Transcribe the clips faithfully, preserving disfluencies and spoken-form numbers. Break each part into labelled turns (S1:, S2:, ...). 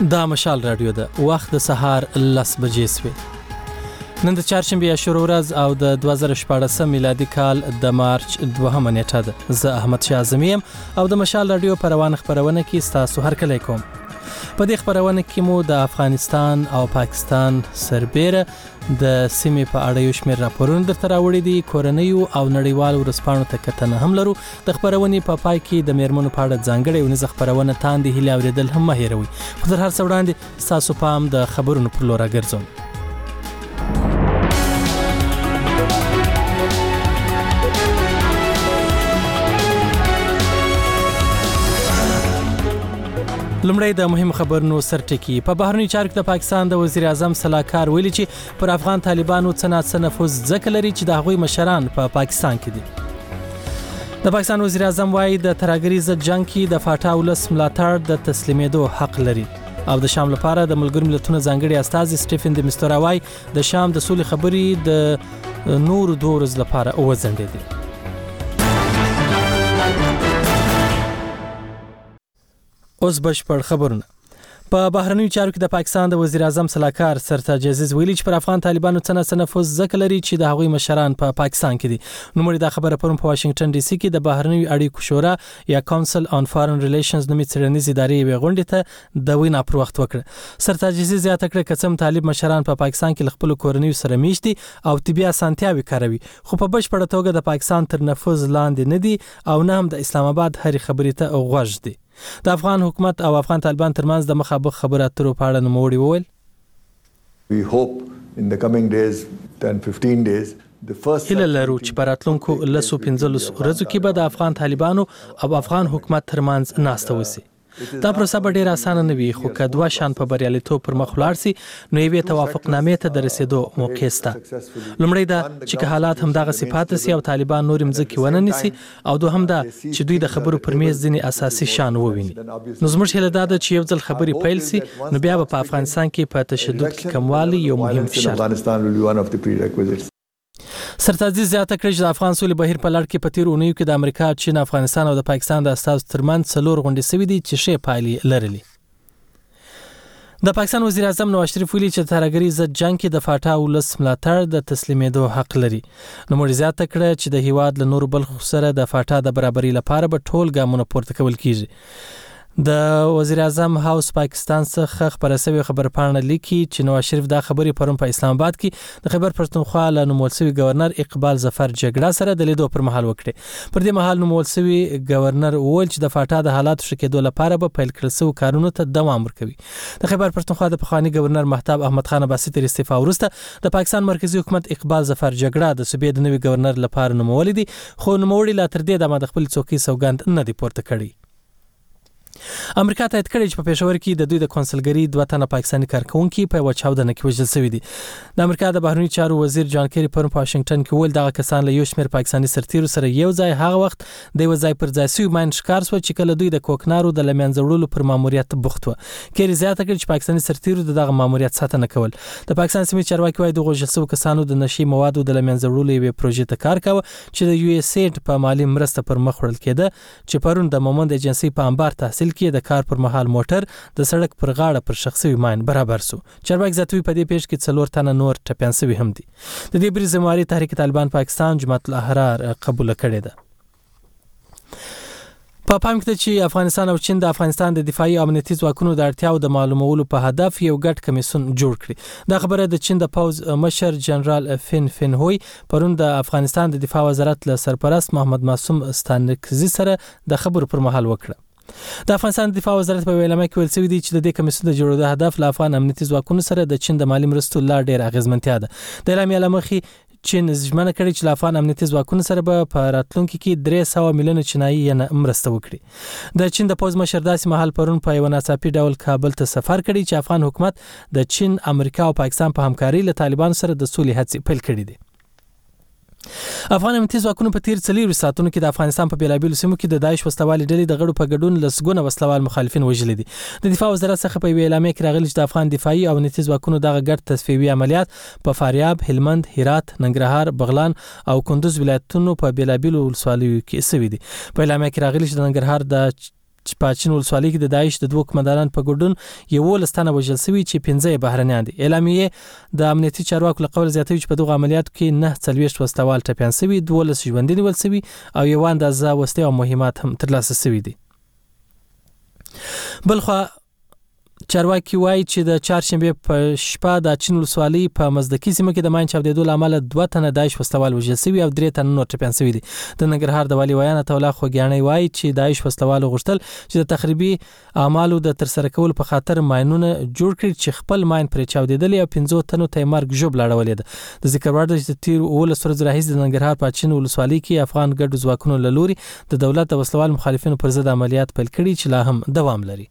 S1: دا مشال رادیو ده وخت د سهار لس بجې سوی. نن د چهارشنبې عاشورا ورځ او د دوه زره شپاړسم میلادي کال د مارچ دوهمه نیټه ده. زه احمد شاه اعظمي یم او د مشال رادیو په روانه خپرونه کې ستاسو هرکلی کوم. په دې خپرونه کې مو د افغانستان او پاکستان سربیره د سیمې په اړه یو شمېر راپورونه درته راوړي دي. کورنیو او نړیوالو ورځپاڼو ته کتنه هم لرو. د خپرونې په پای کې د میرمنو په اړه ځانګړې ونیزه خپرونه تاندې هیلې اورېدل هم مه هېروئ. خو تر هر څه وړاندې ستاسو پام د خبرونو پر لور راګرځوم. لمړی د مهم خبرونو سرټکی. په بهرنیو چارو کې د پاکستان د وزیر اعظم سلاکار ویلي چې پر افغان طالبانو څه ناڅه نفوذ ځکه لري چې د هغوی مشران په پا پاکستان کې دي. د پاکستان وزیر اعظم وایي د ترهګرۍ ضد جنګ کې د فاټا ولس ملاتړ د تسلیمېدو حق لري. او د شام لپاره د ملګرو ملتونو ځانګړي استازي سټیفن د مستورا وایي د شام د سولې خبرې د نورو دوه ورځو لپاره وځنډېدې. اوس بشپړ خبرونه. په بهرنیو چارو کې د پاکستان د وزیر اعظم سلاکار سرتاج عزیز ویلي چې پر افغان طالبانو څه ناڅه نفوذ ځکه لري چې د هغوی مشران په پا پاکستان کې دي. نوموړي دا خبره پرون په واشنگټن ډي سي کې د بهرنیو اړیکو شورا یا کونسل آن فارن ریلیشنز نومې څېړنیزې ادارې یوې غونډې ته د وینا پر وخت وکړه. سرتاج عزیز زیاته کړه که څه طالب مشران په پا پاکستان کې له خپلو کورنیو سره میشت دي او طبي اسانتیاوې کاروي، خو په بشپړه توګه د پاکستان تر نفوذ لاندې نه دي او نه هم د اسلام آباد هرې خبرې ته غوږ دي. د افغان حکومت او افغان طالبان ترمنځ د مخابخ خبرو اترو په اړه نوموړي وویل
S2: We hope in the coming days ten fifteen days the first
S1: هیله لرو چې په راتلونکو لسو پنځلسو ورځو کې به د افغان طالبانو او افغان حکومت ترمنځ ناسته وسي. دا پروسه به ډېره اسانه نه وي، خو که دوه شان په بریالیتوب پر مخ ولاړ سي نو یوې توافقنامې ته د رسېدو موقع شته. لومړی دا چې که حالات همدغسې پاتې سي او طالبان نورې مځکې ونه نیسي، او دوهم دا چې دوی د خبرو پر میز ځینې اساسي شیان وویني. نو زموږ هیله دا ده چې یو ځل خبرې پیل سي نو بیا به په افغانستان کې په تشدد کې کموالی یو مهم فشار. سرتاج زیاته کړه چې د افغان سولې بهیر په لړ کې په تیرو اونیو کې د امریکا، چین، افغانستان او د پاکستان د استازو ترمنځ څلور غونډې سوي دي چې ښې پایلې لرلې. د پاکستان وزیر اعظم نواز شریف ویلي چې ترهګرۍ ضد جنګ کې د فاټا ولس ملاتړ د تسلیمېدو حق لري. نوموړي زیاته کړه چې د هیواد له نورو برخو سره د فاټا د برابرۍ لپاره به ټول ګامونه پورته کول کیږي. د وزیر اعظم هاوس پاکستان څخه خبره شوې خبرپاڼه لیکي چې نواز شریف دا خبرې پرون په اسلام آباد کې د خیبر پښتونخوا له نومول شوي گورنر اقبال ظفر جګړه سره د لیدو پر مهال وکړې. پر دې مهال نومول شوي گورنر وویل چې د فاټا د حالاتو ښه کېدو لپاره به پیل کړل شوي کارونو ته دوام ورکوي. د خیبر پښتونخوا د پخواني گورنر مهتاب احمد خان عباسي تر استعفا وروسته د پاکستان مرکزی حکومت اقبال ظفر جګړه د صوبې د نوي گورنر لپاره نومولې دي، خو نوموړي لا تر دې دمه د خپل څوکۍ سوګند نه دی پورته کړی. امریکا تایید کړی چې په پېښور کې د دوی د کنسلګرۍ دوه تنه پاکستاني کارکونکي په یوه چاودنه کې وژل شوي دي. د امریکا د بهرنیو چارو وزیر جان کیری پرون په واشنګټن کې وویل دغه کسان له یو شمېر پاکستاني سرتیرو سره یو ځای هغه وخت د یوه ځای پر ځای سوي ماین ښکار سوه چې کله دوی د کوکنارو د له منځه وړلو پر ماموریت بوخت وه. کیری زیاته کړې چې پاکستاني سرتیرو د دغه ماموریت ساتنه کول. د پاکستان سیمې چارواکي وایي د وژل شوو کسانو د نشي موادو د له منځه وړلو یوې پروژې ته کار کاوه چې د یو اس ایډ په مالي مرسته پر مخ وړل کېده، چې پرون د مومند ایجنسۍ په انبار تحصیل کې د کار پر مهال موټر د سړک پر غاړه پر شخصي ماین برابر سو. چارواکي زیاتوي په دې پیښ کې څلور تنه نور ټپیان شوي هم دي. د دې بری ذمہواري تحریک طالبان پاکستان جماعت الاحرار قبول کړې ده. په پام کې چې افغانستان او چین د افغانستان د دفاعي او امنیتي ځواکونو د اړتیاو د معلومولو په هدف یو ګډ کمیسیون جوړ کړي. دا خبره د چین د پوز مشر جنرال فین فین هوی پرون د افغانستان د دفاع وزارت له سرپرست محمد معصوم ستانکزي سره د خبرو پر مهال وکړه. د افغانستان دفاع وزارت په ویلامه کې ویل شوي دي چې د دې کمیسیون د جوړېدو هدف له افغان امنیتي ځواکونو سره د چین د مالي مرستو لا ډېر اغېزمنتیا ده. د اعلامیې له مخې چین ژمنه کړې چې له افغان امنیتي ځواکونو سره به په راتلونکي کې درې سوه میلیونه چینایي ینه مرسته وکړي. د چین د پوځ مشر داسې مهال پرون په یوه ناڅاپي ډول کابل ته سفر کړی چې افغان حکومت د چین، امریکا او پاکستان په همکارۍ له طالبانو سره د سولې هڅې پیل کړي دي. افغان امنیتي ځواکونو په تیر څلورو ساعتونو کې د افغانستان په بیلابیلو سیمو کې د داعش وسلوالې ډلې د غړو په ګډون لسګونه وسلوال مخالفین وژلي دي. د دفاع وزارت څخه په یوې اعلامیه کې راغلي چې د افغان دفاعي او امنیتي ځواکونو دغه ګډ تصفیوي عملیات په فاریاب، هلمند، هرات، ننګرهار، بغلان او کندوز ولایتونو په بیلابیلو ولسوالیو کې شوي دي. په اعلامیه کې راغلي چې د ننګرهار د چې په چین ولسوالۍ کې د داعش د دوه کمانډرانو په ګډون یولس تنه وژل شوي چې پنځه بهرنیان دي. اعلامیه د امنیتي چارواکو له قول زیاتوي چې په دغه عملیاتو کې نه څلوېښت وسلوال ټپیان شوي، دولس ژوندي نیول شوي او یو اندازه وسلې او مهمات هم ترلاسه شوي دي. بلخوا چارواکي وایي چې د چهارشنبه په شپه د چین ولسوالۍ په مزدکي سیمه کې د ماین چاودېدو له امله دوه تنه داعش وسلوال وژل شوي او درې تنه نور ټپیان شوي دي. د ننګرهار د والي ویان عطا الله خوږیاڼی وایي چې داعش وسلوالو غوښتل چې د تخریبي اعمالو د ترسره کولو په خاطر ماینونه جوړ کړي چې خپل ماین پرې چاودېدلی او پنځو تنو ته یې مرګ ژوبله اړولې ده. د ذکر وړ ده چې د تېرو اوولس ورځو راهیسې د ننګرهار په چین ولسوالۍ کې افغان ګډو ځواکونو له لوري د دولت د وسلوال مخالفینو پر ضد عملیات پیل کړي چې لا هم دوام لري.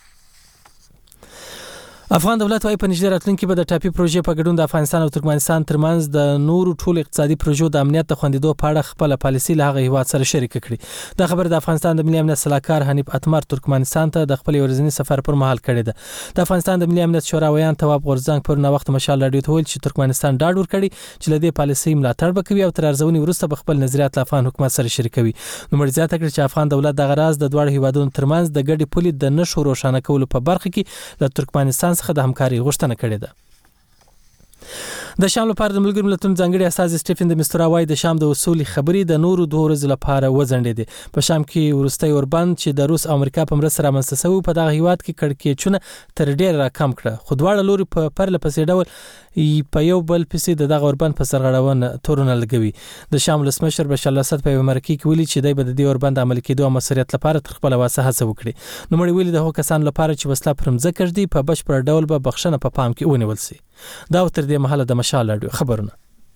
S1: افغان دولت وايي په نږدې راتلونکي به د ټاپي پروژې په ګډون د افغانستان او ترکمنستان ترمنځ د نورو ټولو اقتصادي پروژو د امنیت د خوندیدو په اړه خپل پالیسي له هغه هیواد سره شریک کړي. دا خبر د افغانستان د ملي امنیت صلاحکار حنیف اتمر ترکمنستان ته د خپل ورځني سفر پر مهال کړی ده. د افغانستان د ملي امنیت شورا ویان تواب غورزنګ پر نو وخت مشال راډیو ته ویل چې ترکمنستان ډاډ ورکړي چې له دې پالیسي ملاتړ وکوي او تر ارزونې وروسته به خپل نظریات له افغان حکومت سره شریکوي. نو مړ زیاته کړ چې افغان دولت د غراز د دوه هیوادونو ترمنځ د ګډي پولې د نشو روښانه کولو په برخه کې له ترکمنستان څخه د همکاري غوښتنه کړې ده. د شام لپاره د ملګرو ملتونو ځانګړي استازي سټیفن د مسترا وایي د شام د وصولي خبرې د نورو دوه ورځې لپاره وځنډېدې. په شام کې ورستۍ اوربند چې د روس او امریکا په مرسته رامنځته شوی په دغه هیواد کې کړکېچونه تر ډېر را کم کړه، خو دواړه لوري په پرله پسې ډول په یو بل پسې د دغه اوربند په سرغړونه تورونه لګوي. د شام ولسمشر بشار الاسد په یو مرکه کې ویلي چې دی به د دې اوربند عملي کېدو او مسؤلیت لپاره تر خپل واسه هڅه وکړي. نو مړي ویلي د هغو کسانو لپاره چې وسله پر مځکه ږدي په بشپړ ډول به بخښنه په پام کې ونیول شي. دا تر دې مهاله د مشال راډیو خبرونه.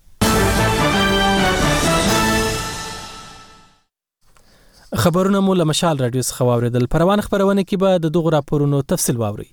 S1: خبرونه مو له مشال راډیو څخه واوریدل. پروان خبرونه کې به د دغو راپورونو تفصیل واورئ.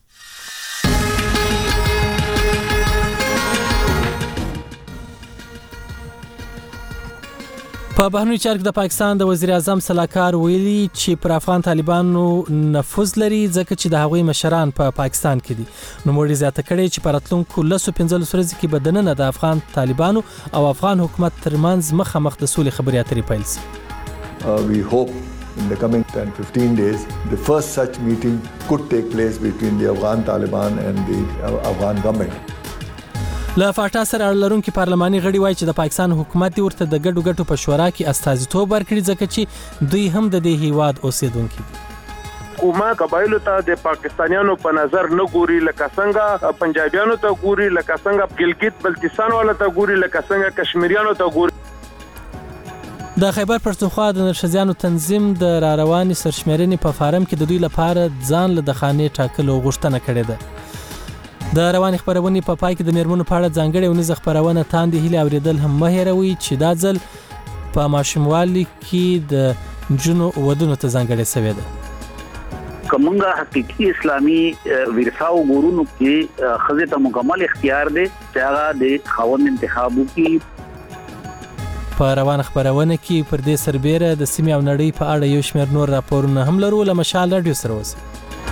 S1: په بهرنیو چارو کې د پاکستان د وزیر اعظم صلاحکار ویلي چې پر افغان طالبانو نفوذ لري ځکه چې د هغوی مشران په پا پاکستان کې دي. نو موږ زیاته کړی چې په راتلونکو لسو پنځلسو ورځو کې به دننه د افغان طالبانو او افغان حکومت ترمنځ مخامخ د سولې خبرې اترې پیل شي.
S2: Uh, we hope in the coming ten to fifteen days the first such meeting could take place between the Afghan Taliban and the uh, Afghan government.
S1: له فاټا سره اړه لرونکي پارلماني غړي وایي چې د پاکستان حکومت ورته د ګډو ګټو په شورا کې استازیتوب ورکړي ځکه چې دوی هم د دې هیواد اوسیدونکي دي.
S3: کومه قبایلو ته د پاکستانیانو په نظر نه ګوري، لکه څنګه پنجابیانو ته ګوري، لکه څنګه ګلګت بلتستان والا ته ګوري، لکه څنګه کشمیریانو ته ګوري.
S1: د خیبر پښتونخوا د نرښځیانو تنظیم د را روانې سرشمېرنې په فارم کې د دوی لپاره ځان له د خانې ټاکلو غوښتنه کړې ده. د روانې خبرونې په پای کې د میرمنو په اړه ځانګړې اونیزه خبرونه تاندې هیلې اورېدل هم مه هېروئ چې دا ځل په ماشوموالي کې د نجونو ودونو ته ځانګړې شوې ده.
S4: کومه حقيقي اسلامي ورثه او ګورونو کې خزه ته مکمل اختیار دی چې هغه د خاوند انتخاب وکړي.
S1: په روان خبرونه کې پر دې سربېره د سیمې او نړۍ په اړه یو شمېر نور راپورونه هم لرو. له مشال راډیو سره اوسئ.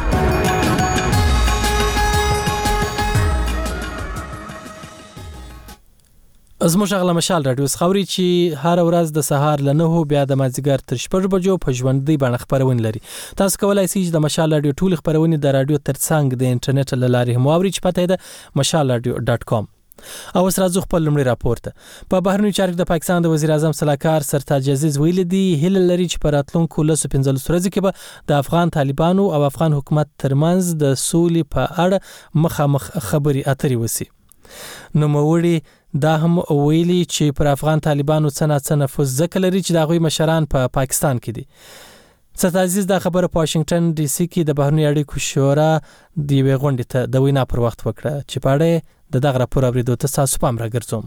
S1: زموږ غلا مشال راډیو خبري چې هر ورځ د سهار له نهو بیا د مازیګر تر شپږ بجو په ژوندۍ بڼه خبرونه لري. تاسو کولای شئ چې د مشال راډیو ټول خبرونه د راډیو ترڅنګ د انټرنیټ له لارې هم واورئ چې پته ده مشال راډیو ډاټ کام. او اوس راځو خپل لمړي راپور ته. په بهرنیو چارو کې د پاکستان د وزیر اعظم صلاحکار سرتاج عزیز ویلي دی هیله لري چې په راتلونکو لسو پنځلسو ورځو کې به د افغان طالبانو او افغان حکومت ترمنځ د سولې په اړه مخامخ خبرې اترې وشي. نو موړي دا هم ویلي چې پر افغان طالبانو څه نه څه نفوذ ځکه لري چې د هغوی مشران په پا پاکستان کې دي. سرتاج عزیز دا خبره په واشنگټن ډي سي کې د بهرنیو اړیکو شورا د یوې غونډې ته د وینا پر وخت وکړه چې په اړه د دغه راپور اورېدو ته تاسو پام راګرځوم.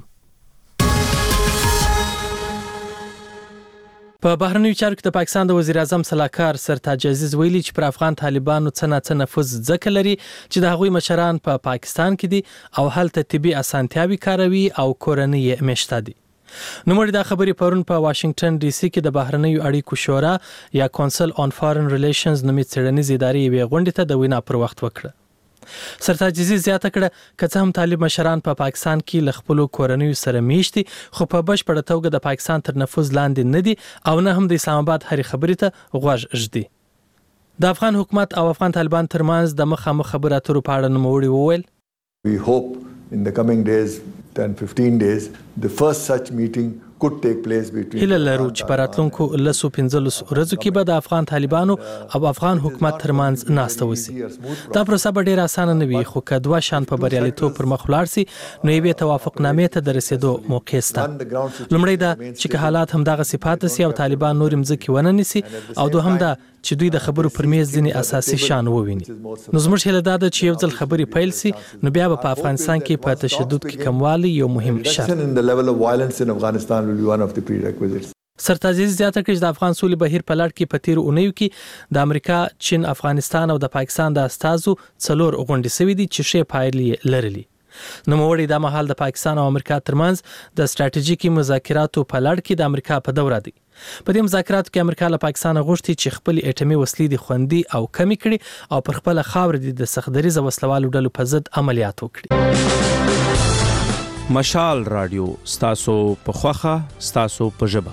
S1: په بهرنیو چارو کې د پاکستان د وزیر اعظم صلاحکار سرتاج عزیز ویلي چې پر افغان طالبانو څه نه څه نفوذ ځکه لري چې د هغوی مشران په پا پاکستان کې دي او هلته طبي اسانتیاوي کاروي او کورنۍ یې مشته دي. نو موږ دا خبرې پرون په واشنگټن ډي سي کې د بهرنیو اړیکو شورا یا کونسل آن فارن ریلیشنز نومي څېړنیزې ادارې یوې غونډې ته د وینا پر وخت وکړه. سرتاج عزیز زیاته کړه که څه هم طالب مشران په پا پاکستان کې له خپلو کورنیو سره میشتي خو په بشپړه توګه د پاکستان تر نفوذ لاندې نه دي او نه هم د اسلام آباد هرې خبرې ته غوږ ږدي. د افغان حکومت او افغان طالبان ترمنځ د مخامخ خبرو اترو په اړه نوموړي وویل
S2: We hope in the coming days, ten to fifteen days, the first such meeting could take place between
S1: هیله لرو چې په راتلونکو لسو پنځلسو ورځو کې به د افغان طالبانو او افغان حکومت ترمنځ ناسته وشي. دا پروسه به ډیره اسانه نه وي، خو که دوه شان په بریالیتوب پر مخ ولاړ سي نو یوې توافقنامې ته د رسیدو موقع شته. لومړی دا چې که حالات همدغه صفات سي او طالبان نور مځکې ونه نیسي، او دوهم دا چې دوی د خبرو پر میز ځینې اساسي شان وویني. نو زموږ هیله دا ده چې یو ځل خبرې پیل سي نو بیا به په افغانستان کې په تشدد کې کموالی یو مهم شرط. سرتاجیز زیاته کړي چې د افغان سولې بهیر په لړ کې په تیرو اونیو کې د امریکا، چین، افغانستان او د پاکستان د استازو څلور غونډې سوي دي چې ښې پایلې لرلي. نوموړي دا مهال د پاکستان او امریکا ترمنځ د ستراتیژیکي مذاکراتو په لړ کې د امریکا په دوره دي. په دې مذاکراتو کې امریکا له پاکستان غوښتي چې خپل اټومي وسلې د خوندي او کمی کړي او پر خپل خاور د سختدریز وسلوالو ډلو په ضد عملیات وکړي.
S5: مشال رادیو ستاسو په خوخه ستاسو په ژبه.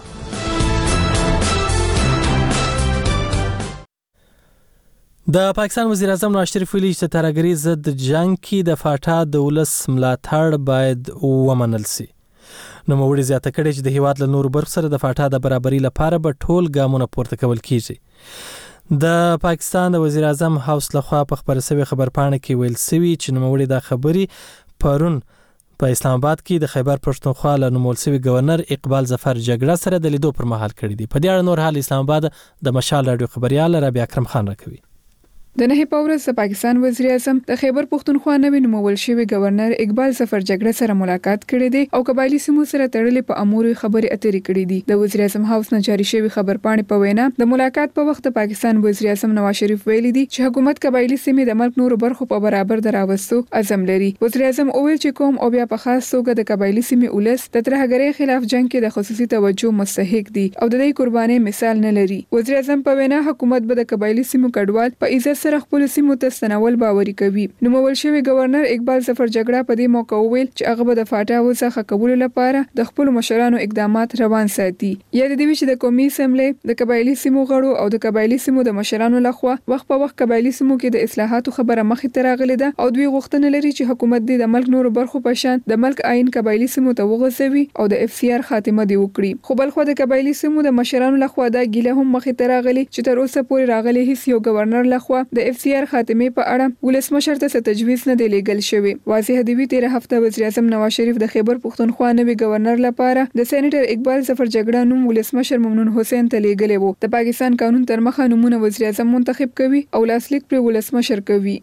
S5: د پاکستان وزیر اعظم نواز شریف ویلي چې ترهګرۍ ضد جنگ کې د فاټا د ولس ملاتړ باید ومنل شي. نوموړي زیاته کړې چې د هیواد له نورو برخو سره د فاټا د برابرۍ لپاره به ټول ګامونه پورته کول کیږي. د پاکستان د وزیر اعظم هاوس لخوا په خبره شوې خبرپاڼه کې ویل شوی چې نوموړي دا خبرې پرون په اسلام آباد کې د خیبر پښتونخوا له نومول شوي گورنر اقبال ظفر جګړه سره د لیدو پر مهال کړی دی. په دې اړه نور حال اسلام آباد د مشال رادیو خبريال رابعه اکرم خان راکوي.
S6: د نهي پاورز د پاکستان وزیر اعظم د خیبر پښتونخوا نوی نومول شوی گورنر اقبال ظفر جګړه سره ملاقات کړی دی او قبایلی سیمو سره تړلې په امور خبرې اترې کړې دي. د وزیر اعظم هاوس نه جاری شوی خبرپاڼې په وینا د ملاقات په وخت د پاکستان وزیر اعظم نواز شریف ویلي دي چې حکومت قبایلی سیمې د ملک نورو برخو په برابر دراوستو عزم لري. وزیر اعظم اویل چې کوم او بیا په خاص توګه د قبایلی سیمې ولس د ترهګرۍ خلاف جنگ کې د خصوصي توجه مستحق دي او د دې قربانۍ مثال نه لري. وزیر اعظم په وینا حکومت به د قبایلی سیمو کډوال په عزت سره خپل سیمو ستنول باوري کوي. نومول شوی گورنر اقبال ظفر جګړه په دې موقع ویل چې هغه به د فاټا وڅخه قبول لپاره د خپل مشرانو اقدامات روان ساتي. یا د دې چې د قومي اسمبلی د قبایلی سیمو غړو او د قبایلی سیمو د مشرانو لخوا وخت په وخت قبایلی سیمو کې د اصلاحاتو خبره مخې ته راغلې ده او دوی غوښتنه لري چې حکومت د ملک نورو برخو په شان د ملک آئین قبایلی سیمو ته وغځوي او د اف سی آر خاتمه دی وکړي. خو بل خو د قبایلی سیمو د مشرانو لخوا دا ګیله هم مخې ته راغلي چې تر اوسه پورې راغلي هیڅ یو گورنر لخوا د اف سی آر خاتمه په اړه ولسمشر ته تجویز نه دی لیږل شوی. واضح دی چې تیر هفته وزیر اعظم نواز شریف د خیبر پښتونخوا نوی گورنر لپاره د سېنیټر اقبال ظفر جګړه نوم ولسمشر ممنون حسین ته لیږلی وو. د پاکستان قانون تر مخه نومونه وزیر اعظم منتخب کوي او لاسلیک پر ولسمشر کوي.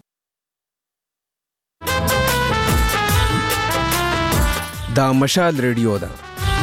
S5: دا مشال ریډیو ده.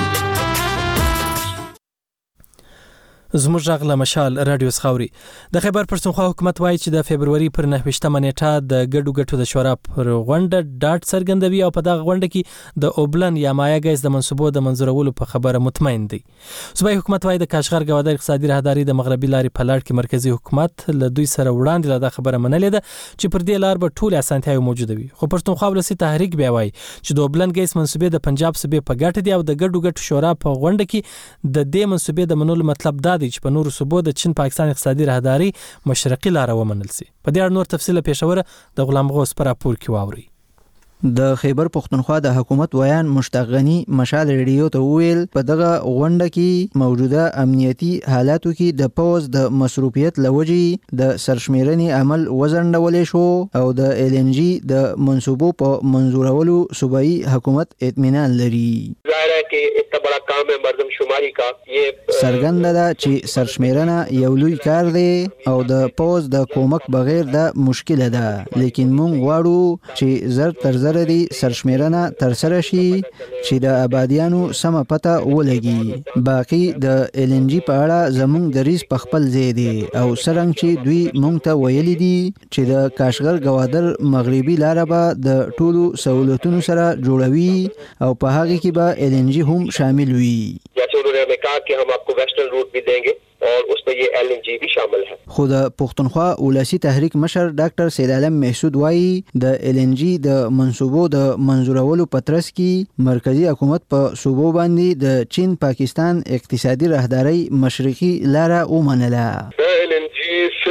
S1: زموږ غږ له مشال رادیو خاوري. د خیبر پښتونخوا حکومت وایي چې د فبرवरी پر نهه نیټه د ګډو ګټو د شورا پر غونډه ډاټ څرګندوي او په دغه غونډه کې د اوبلن یا مایا ګیس د منصوبو د منظورولو په خبره مطمئن دي. صوبایي حکومت وایي د کاشغر ګوادر اقتصادي راهداري د مغربي لارې په لړ کې مرکزی حکومت له دوی سره وړاندې له خبره منلې ده چې پر دې لار به ټول اسانتیاوي موجوده وي. خو پښتونخوا ولسی تحریک بیا وایي چې د اوبلن ګیس منصوبې د پنجاب صوبې په ګټه دي او د ګډو ګټو شورا په غونډه کې د دې منصوبې د منلو مطلب دا دی چې په نورو صوبو د چین پاکستان اقتصادي راهداري مشرقي لار ومنل سي. په دې اړه نور تفصیل پېښور د غلام غوث پر راپور کې واوري.
S7: د خیبر پښتونخوا د حکومت ویان مشتاق غنی مشال ریډیو ته ویل په دغه غونډه کې موجوده امنیتي حالاتو کې د پوز د مصروفیت لوجې د سرشمیرنې عمل وزنډولې شو او د ال ان جی د منصوبو په منظورولو صوبایي حکومت اطمینان لري.
S8: ظاهر ہے کہ اتنا بڑا کام ہے مردم شماری کا. یہ
S7: سرګند ده چې سرشمیرنه یو لوی کار دی او د پوز د کومک بغیر د مشکل ده، لیکن مونږ غواړو چې زر تر زر دی سرشمیرنه تر سره شي چې د آبادیانو سم پته ولګي. باقی د ال ان جی په اړه زموږ د ریس په خپل ځای دی او سرنګ چې دوی مونږ ته ویلي دي چې د کاشغر ګوادر مغربي لار به د ټولو سہولتونو سره جوړوي او په هغه کې به ال ان جی هم شامل وي.
S8: جیسے انہوں نے کہا کہ ہم آپ کو ویسٹرن روٹ بھی دیں گے اور اس میں یہ ایل این جی بھی شامل ہے.
S7: خو د پښتونخوا ولسی تحریک مشر ډاکټر سید عالم محسود وایي د ال ان جی د منصوبو د منظورولو پترس کې مرکزی حکومت په صوبو باندې د چین پاکستان اقتصادي راهداري مشرقي لار ومنله.
S8: د ال این جی صرف د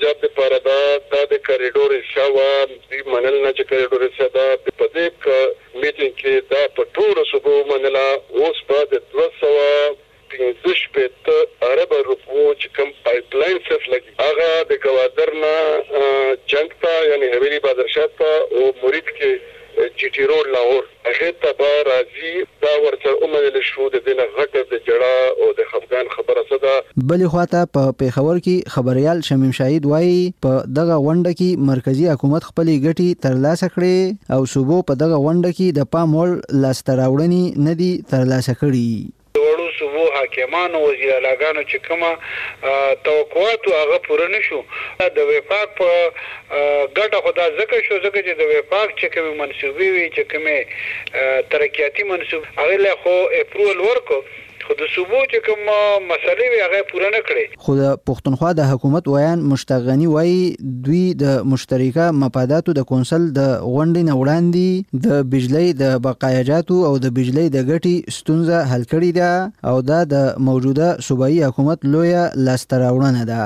S3: پنجاب د پاره دا د کریډور شاوه د منل نه چې کریډور شاده په دې میټینګ کې دا په ټول صوبو منلا اوس په د دوه سوه پنځه شپېته ارب روپو چې کوم پایپ لاین صف لګي هغه د ګوادر نه جنگ ته یعنی حویلی بادرشاه ته او مرید کې جی ټی روډ لاهور هغه ته به راځي دا ورته اومدل شو د دینه غټه د جړه او د خفګان خبره صدا
S7: بلې خواته په پیښور کې خبريال شمیم شاهید وایي په دغه غونډه کې مرکزی حکومت خپلې ګټې ترلاسه کړې او صوبو په دغه غونډه کې د پام وړ لاسته راوړنې نه دي ترلاسه کړې
S9: وړو صوبو حاکمانو وزیر اعلیګانو چې کومه توقعات هغه پوره نشو د وفاق په ګټه خدا ځکه شو ځکه چې د وفاق چې کوم منسوبي وي چې کومه ترقیاتی منسوب هغه له خو اپروول ورکو خو د صوبو چې کوم مسلې وي هغه پوره نه کړې
S7: خو د پښتونخوا د حکومت ویان مشتاق غنی وایي دوی د مشترکه مفاداتو د کونسل د غونډې نه وړاندې د بجلی د بقایاجاتو او د بجلی د ګټې ستونزه حل کړې ده او دا د موجوده صوبایي حکومت لویه لاسته راوړنه ده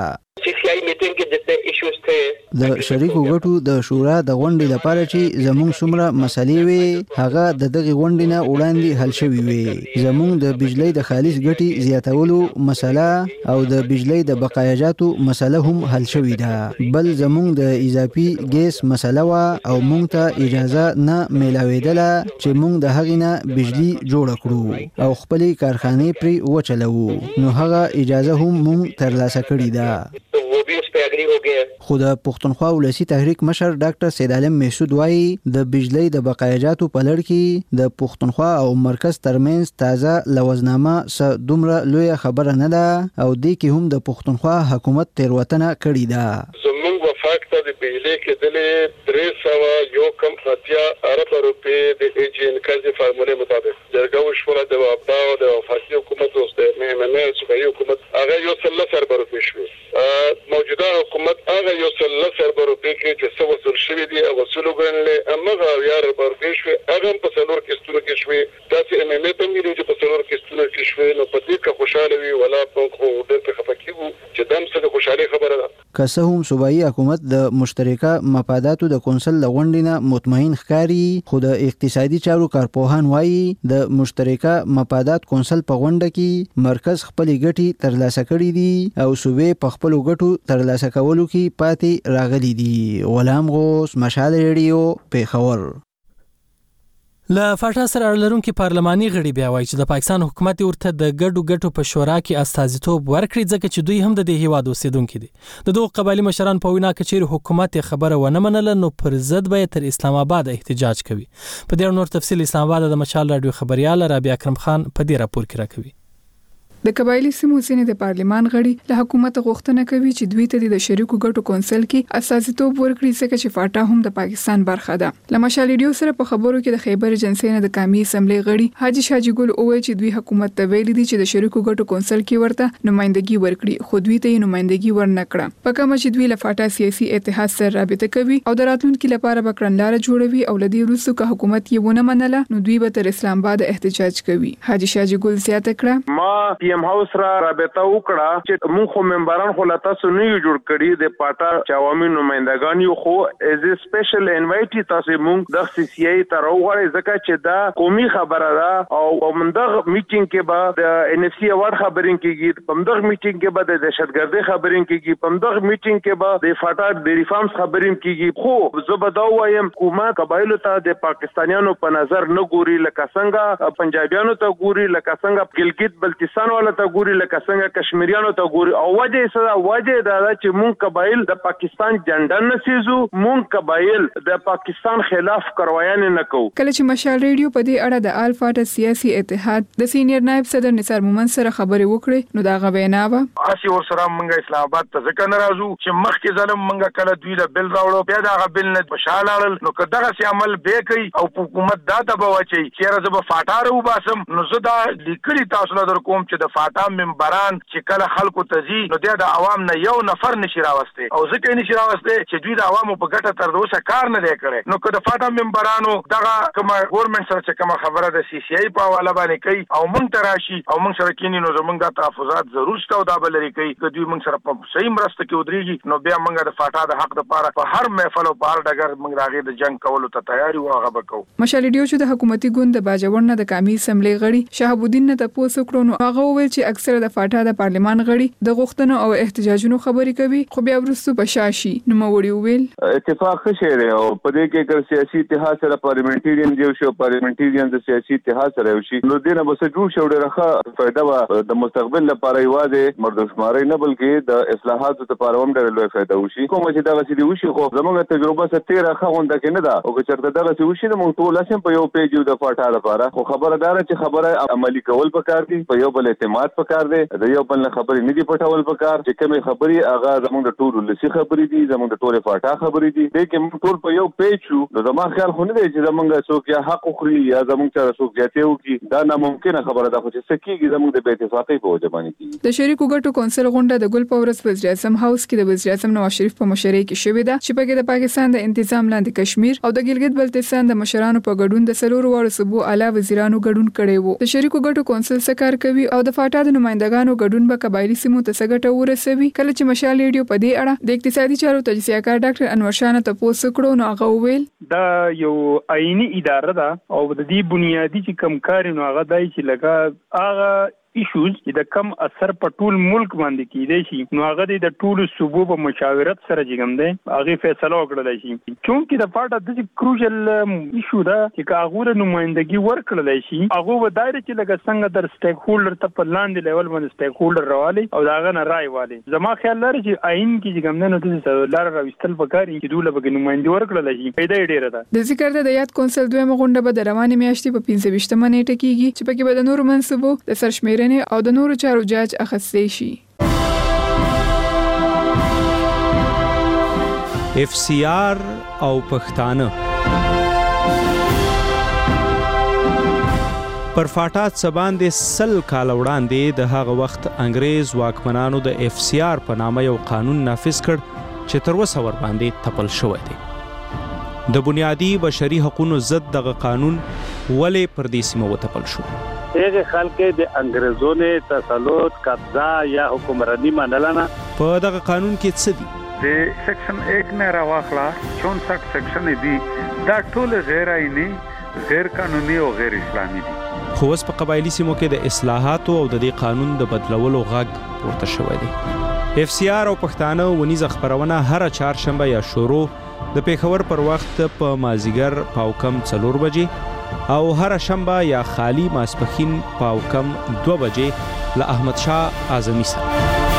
S7: د شریکو ګټو د شورا د غونډې لپاره چې زموږ څومره مسلې وي هغه د دغه غونډې نه وړاندې حل شوي وي زموږ د بجلی د خالص ګټې زیاتولو مسله او د بجلی د بقایاجاتو مسله هم حل شوي ده بل زموږ د اضافي ګیس مسله وا او موږ ته اجازه نه میلاویدله چې موږ د هغې نه بجلی جوړه کړو او خپلې کارخانې پرې وچلوو نو هغه اجازه هم موږ ترلاسه کړې ده خو د پښتونخوا ولسی تحریک مشر ډاکټر سید عالم محسود وایي د بجلی د بقایاجاتو په لړ کې د پښتونخوا او مرکز ترمنځ تازه لوزنامه س دومره لوی خبره نه ده او دې کې هم د پښتونخوا حکومت تیروتنه کړې ده
S3: زموږ وفاق ته د بجلی کې د درې سوه یو کم اتیا ارب روپې د ای جی ان کازي فارمولې مطابق جرګه وشوله د وابدا او د وفاقي حکومت اوس د ام ام ای صوبایي حکومت هغه یو څل سر روپې شو موجوده حکومت هغه یو څل سر روپې کې چې څو وصول شوی دي او وصول وګڼل امغه یار روپې شو هغه په څلور کې ستونو کې شوی داسې ام ام ای ته ویلو چې په څلور کې ستونو کې شوی نو په دې کې خوشاله وي ولا په خو ډېر خفقي وو چې دم څه خوشاله خبره ده
S7: که څه هم صوبایي حکومت د مشترکه مفاداتو د کونسل د غونډې نه مطمئن ښکاري خو د اقتصادي چارو کارپوهان وایي د مشترکه مفادات کونسل په غونډه کې مرکز خپلې ګټې ترلاسه کړې دي او صوبې په خپلو ګټو ترلاسه کولو کې پاتې راغلي دي غلام غوث مشال ریډیو پیښور
S5: له فاټا سره اړه لرونکي پارلماني غړي بیا وایي چې د پاکستان حکومت ورته د ګډو ګټو په شورا کې استازیتوب ورکړي ځکه چې دوی هم د دې هیواد اوسیدونکي دي د دوه قبایلی مشران په وینا کې چې حکومت خبره ونه منله نو پر ضد به تر اسلام آباد احتجاج کوي په دې نور تفصیل اسلام آباد د مشال رادیو خبريال رابعه اکرم خان په دې راپور کې راکوي
S6: د قبایلی سیمو ځینې د پارلمان غړي له حکومت غوښتنه کوي چې دوی ته د شریکو ګټو کونسل کې استازیتوب ورکړي ځکه چې فاټا هم د پاکستان برخه ده له مشال ریډیو سره په خبرو کې د خیبر ایجنسی نه د قومي اسمبلی غړي حاجی شاجی ګل اوه چې دوی حکومت ته ویلي دي چې د شریکو ګټو کونسل کې ورته نمائندګي ورکړي خو دوی ته نمائندګي ورنکړه په کومه چې دوی له فاټا سیاسي اتحاد سره رابطه کوي او د راتلونکو لپاره به کړنلار جوړوي او لدی روسو که حکومت یې ونه منله نو دوی به تر اسلام آباد احتجاج کوي حاجی شاجی ګل زیاته کړه
S3: ما پی ام هاوس را رابطه وکړه چې مونږ خو ممبران خو لاته سنوي جوړ کړي د پاټا چاوامي نمائندگان یو خو از ا سپیشل انوایټي تاسو مونږ د سی سی ای تر وغواړي ځکه چې دا قومي خبره ده او موږ میټینګ کې به د ان اف سی اوارد خبرین کېږي په موږ میټینګ کې به د دهشتګردي خبرین کېږي په موږ میټینګ کې به د فاټا د ریفارمز خبرین کېږي خو زه به دا وایم حکومت قبایلو ته د پاکستانیانو په نظر نه ګوري لکه څنګه پنجابیانو ته ګوري لکه څنګه ګلګت بلتستان ولا ته ګوري لکه څنګه کشمیریانو ته ګوري او وجه یې څه وجه دا چې مونږ قبایل د پاکستان جنډا نه سيزو مونږ قبایل د پاکستان خلاف کاروایان نه کوو
S6: کله چې مشال ریډیو په دې اړه د الفاټا سیاسي اتحاد د سینیئر نائب صدر نثار مومن سره خبرې وکړې نو دا غوینا و
S9: اسی ور سره مونږ اسلام آباد ته ځکه ناراضو چې مخکې ظلم مونږ کله دوی له بل راوړو بیا دا بل نه بشاله نو کداغه سي عمل به کوي او حکومت دا ته بوچي چې راځه په فاټاره وباسم نو زه دا لیکلي تاسو له در کوم چې د
S3: د فاټا منبران چې کله خلکو ته ځي نو د عوام نه یو نفر نشي راوسته او ځکه نشي راوسته چې دوی د عوامو په ګټه تر اوسه کار نه دی کړی. نو که د فاټا منبرانو دغه کومه ګورنمنت سره چې کومه خبره د سی سی ای په حواله باندې کوي او مونږ ته راشي او مونږ سره کینی نو زمونږ د تحفظات ضرور شته او دا به لري کوي که دوی مونږ سره په صحیح مرسته کې ودرېږي نو بیا مونږ د فاټا د حق لپاره په هر محفل او په هر ډګر مونږ راغی د جنگ کولو ته تیار یو هغه وکړو.
S6: مشال ډیو چې د حکومتي ګوند د باجوړ نه د قومي اسمبلی غړي شهاب الدین نه تاسو کړو نو هغه وویل چې اکثره د فاټا د پارلمان غړي د غوښتنو او احتجاجونو خبرې کوي خو بیا ورسته بشاشي نو موري ویل
S10: اتفاق ښه دی او په دې کې ګر سیاسي اتحاد سره پارلیمنټریان دی او پارلیمنټریان د سیاسي اتحاد سره وشي نو دینه بس جوړ شو ډېره فائدہ و د مستقبل لپاره یوازې مردشماري نه بلکې د اصلاحاتو لپاره هم ډېر لوی فائدہ وشي. کوم چې دا غسي دی وشي خو زموږ تجربه څه تیر خونده کې نه ده او چې چرته دا غسي وشي نو موږ ټول اسیم په یو پیج د فاټا لپاره خو خبردار چې خبره عملی کول پکار دي په یو بل اعتماد پکار دي د یو بل خبرې نه دي پټول پکار چې کومه خبرې هغه زموږ د ټول لسی خبرې دي زموږ د ټول فاټا خبرې دي د کوم ټول په یو پیج شو نو زموږ خیال خو نه دی چې زموږ څوک یا حق خوري یا زموږ سره څوک جاته وي دا ناممکنه خبره ده خو چې سکیږي زموږ د بې اتفاقۍ په وجه باندې کیږي.
S6: د شریکو ګټو کونسل غونډه د ګل پورس وزیر اعظم هاوس کې د وزیر اعظم نواز شریف په مشرۍ کې شوې ده چې په کې د پاکستان د انتظام لاندې کشمیر او د ګلګت بلتستان د مشرانو په ګډون د سلور وړو صوبو اعلی وزیرانو ګډون کړي وو. د شریکو ګټو کونسل سکار کوي او د فاټا د نمائندګانو ګډون به قبایلی سیمو ته سګټه ورسوي. کله چې مشال ریډیو په دې اړه د اقتصادي چارو تجزیه کار ډاکټر انور شاه ته پوښتنه کړو نو هغه وویل
S11: دا یو آئینی اداره ده او د دې بنیادی چې کم کار نو هغه دای چې لګا هغه ایشوز چې د کم اثر په ټول ملک باندې کیدای شي نو هغه د ټول صوبو په مشاورت سره جګم دی هغه فیصله وکړل شي چونکې د پارټ د کروشل ایشو دا چې هغه نمائندګي ورکړل شي هغه و دایره چې لګ څنګه در سټیک هولډر ته په لاندې لیول باندې سټیک هولډر راوالي او داغه نه رائے والي زما خیال لري چې آئین کې جګم نه نو د لار راوستل پکاري چې دوله به نمائندګي ورکړل شي پیدا ډیره ده.
S6: د ذکر د یاد کونسل دوه مغونډه به د روانې میاشتې په پنځه ویشت منېټه کېږي چې پکې به د نورو منصبو د سرشمیرنې او د نورو چارو جاج اخستې شي.
S12: اف سی آر او پښتانه پر فاټا سبان د سل کال وړاندې د هغه وخت انګريز واکمنانو د اف سی آر په نامه یو قانون نافذ کړ چې تر اوسه ور باندې تپل شوی دی. د بنیادی بشري حقوقو ضد دغه قانون ولې پر دې سیمه وتپل شو؟
S13: هغه خلک د انګريزونو تسلط قبضه یا حکمرانی منلنه
S12: په دغه قانون کې څه دي؟
S9: د سیکشن ایک نه راوخلا چونسठ سیکشن دي دا ټول غیر آئینی غیر قانوني او غیر اسلامي دي.
S12: خو اوس په قبایلی سیمو کې د اصلاحاتو او د دې قانون د بدلولو غږ پورته شوی دی. اف سی آر او پښتانه ونیزه خبرونه هر چهارشنبه یا شروع د پیښور پر وخت په مازیګر پاوکم څلور بجې او هر شنبه یا خالی ماسپخین پاوکم دو بجې له احمد شاه اعظمي سره.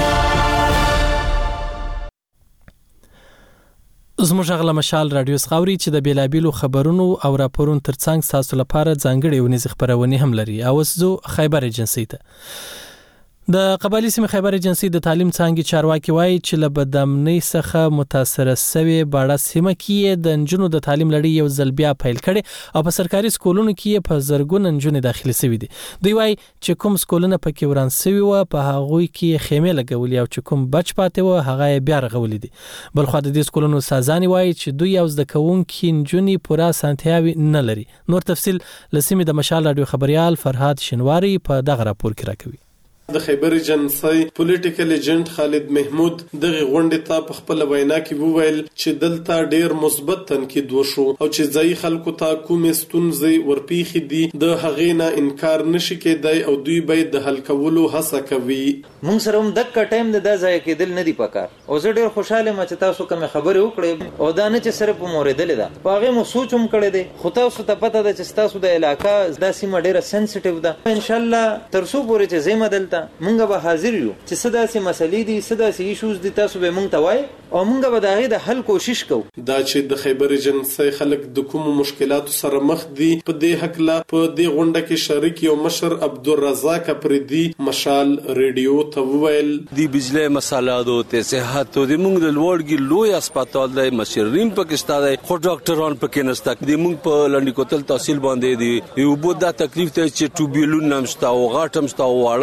S5: زموږ غلا مشال رادیو سخاوري چې د بیلابیلو خبرونو او راپورونو ترڅنګ تاسو لپاره ځانګړي ونیز خبرونه هم لري او زه خیبر ایجنسی ته د قبایلی سیمه خیبر ایجنسی د تعلیم څنګه چارواکي وایي چې له بدامنۍ څخه متاثر شوی باړه سیمه کې د انجونو د تعلیم لړۍ یو ځل بیا پیل کړي او په سرکاري سکولونو کې په زرګون انجونې داخلي شوي دي. دوی وایي چې کوم سکولونه پکې وران شوي و په هغه کې خیمه لګولې او چې کوم بچ پاتې و هغه بیا رغولې دي. بل خو د دې سکولونو سازانی وایي چې دوی یو زده کوونکي انجونې پورا سانتیاوي نه لري. نور تفصیل لسیمه د مشال رادیو خبريال فرهاد شنواری په دغه راپور کې راکوي.
S14: د خیبر ایجنسی پولیټیکل ایجنټ خالد محمود دغه غونډې ته په خپل وینا کې وویل چې دلته ډیر مثبت تنقید وشو او چې ځای خلکو ته کومې ستونزې ورپیښې دي د هغې نه انکار نشي کېدای او دوی باید د حل کولو هڅه کوي.
S15: موږ سره هم دغه ټایم د ځای کېدل نه دی پکار او زه ډیر خوشاله یم چې تاسو کوم خبرې وکړې او دا نه چې سره په موریدل ده په هغه مو سوچ هم کړی دی خو تاسو ته پته ده چې تاسو د علاقې د سیمه ډیره سنسټیو ده. ان شاء الله تر څو پورې چې زموږ دلته مونږ به حاضر یو چې سداسي مسلې دي سداسي ایشوز دي تاسو به مونږ ته وای او مونږ به دغه د حل کوشش کوو.
S14: دا چې د خیبر ایجنسی خلک د کوم مشکلاتو سره مخ دي په دې حق لا په دې غونډه کې شریک یو مشر عبدالرزاق پردي مشال ریډیو ته وویل
S16: دی بجلی مساله دوته صحت ته مونږ د لوړګي لوی هسپتال دی مشرین پاکستان دی خو ډاکټران پکې نشته دی مونږ په لنډی کوتل تحصیل باندې دی یو بودا تکلیف ته چې ټوبیلون نمستا او غاټم ستا او واړم ستا خو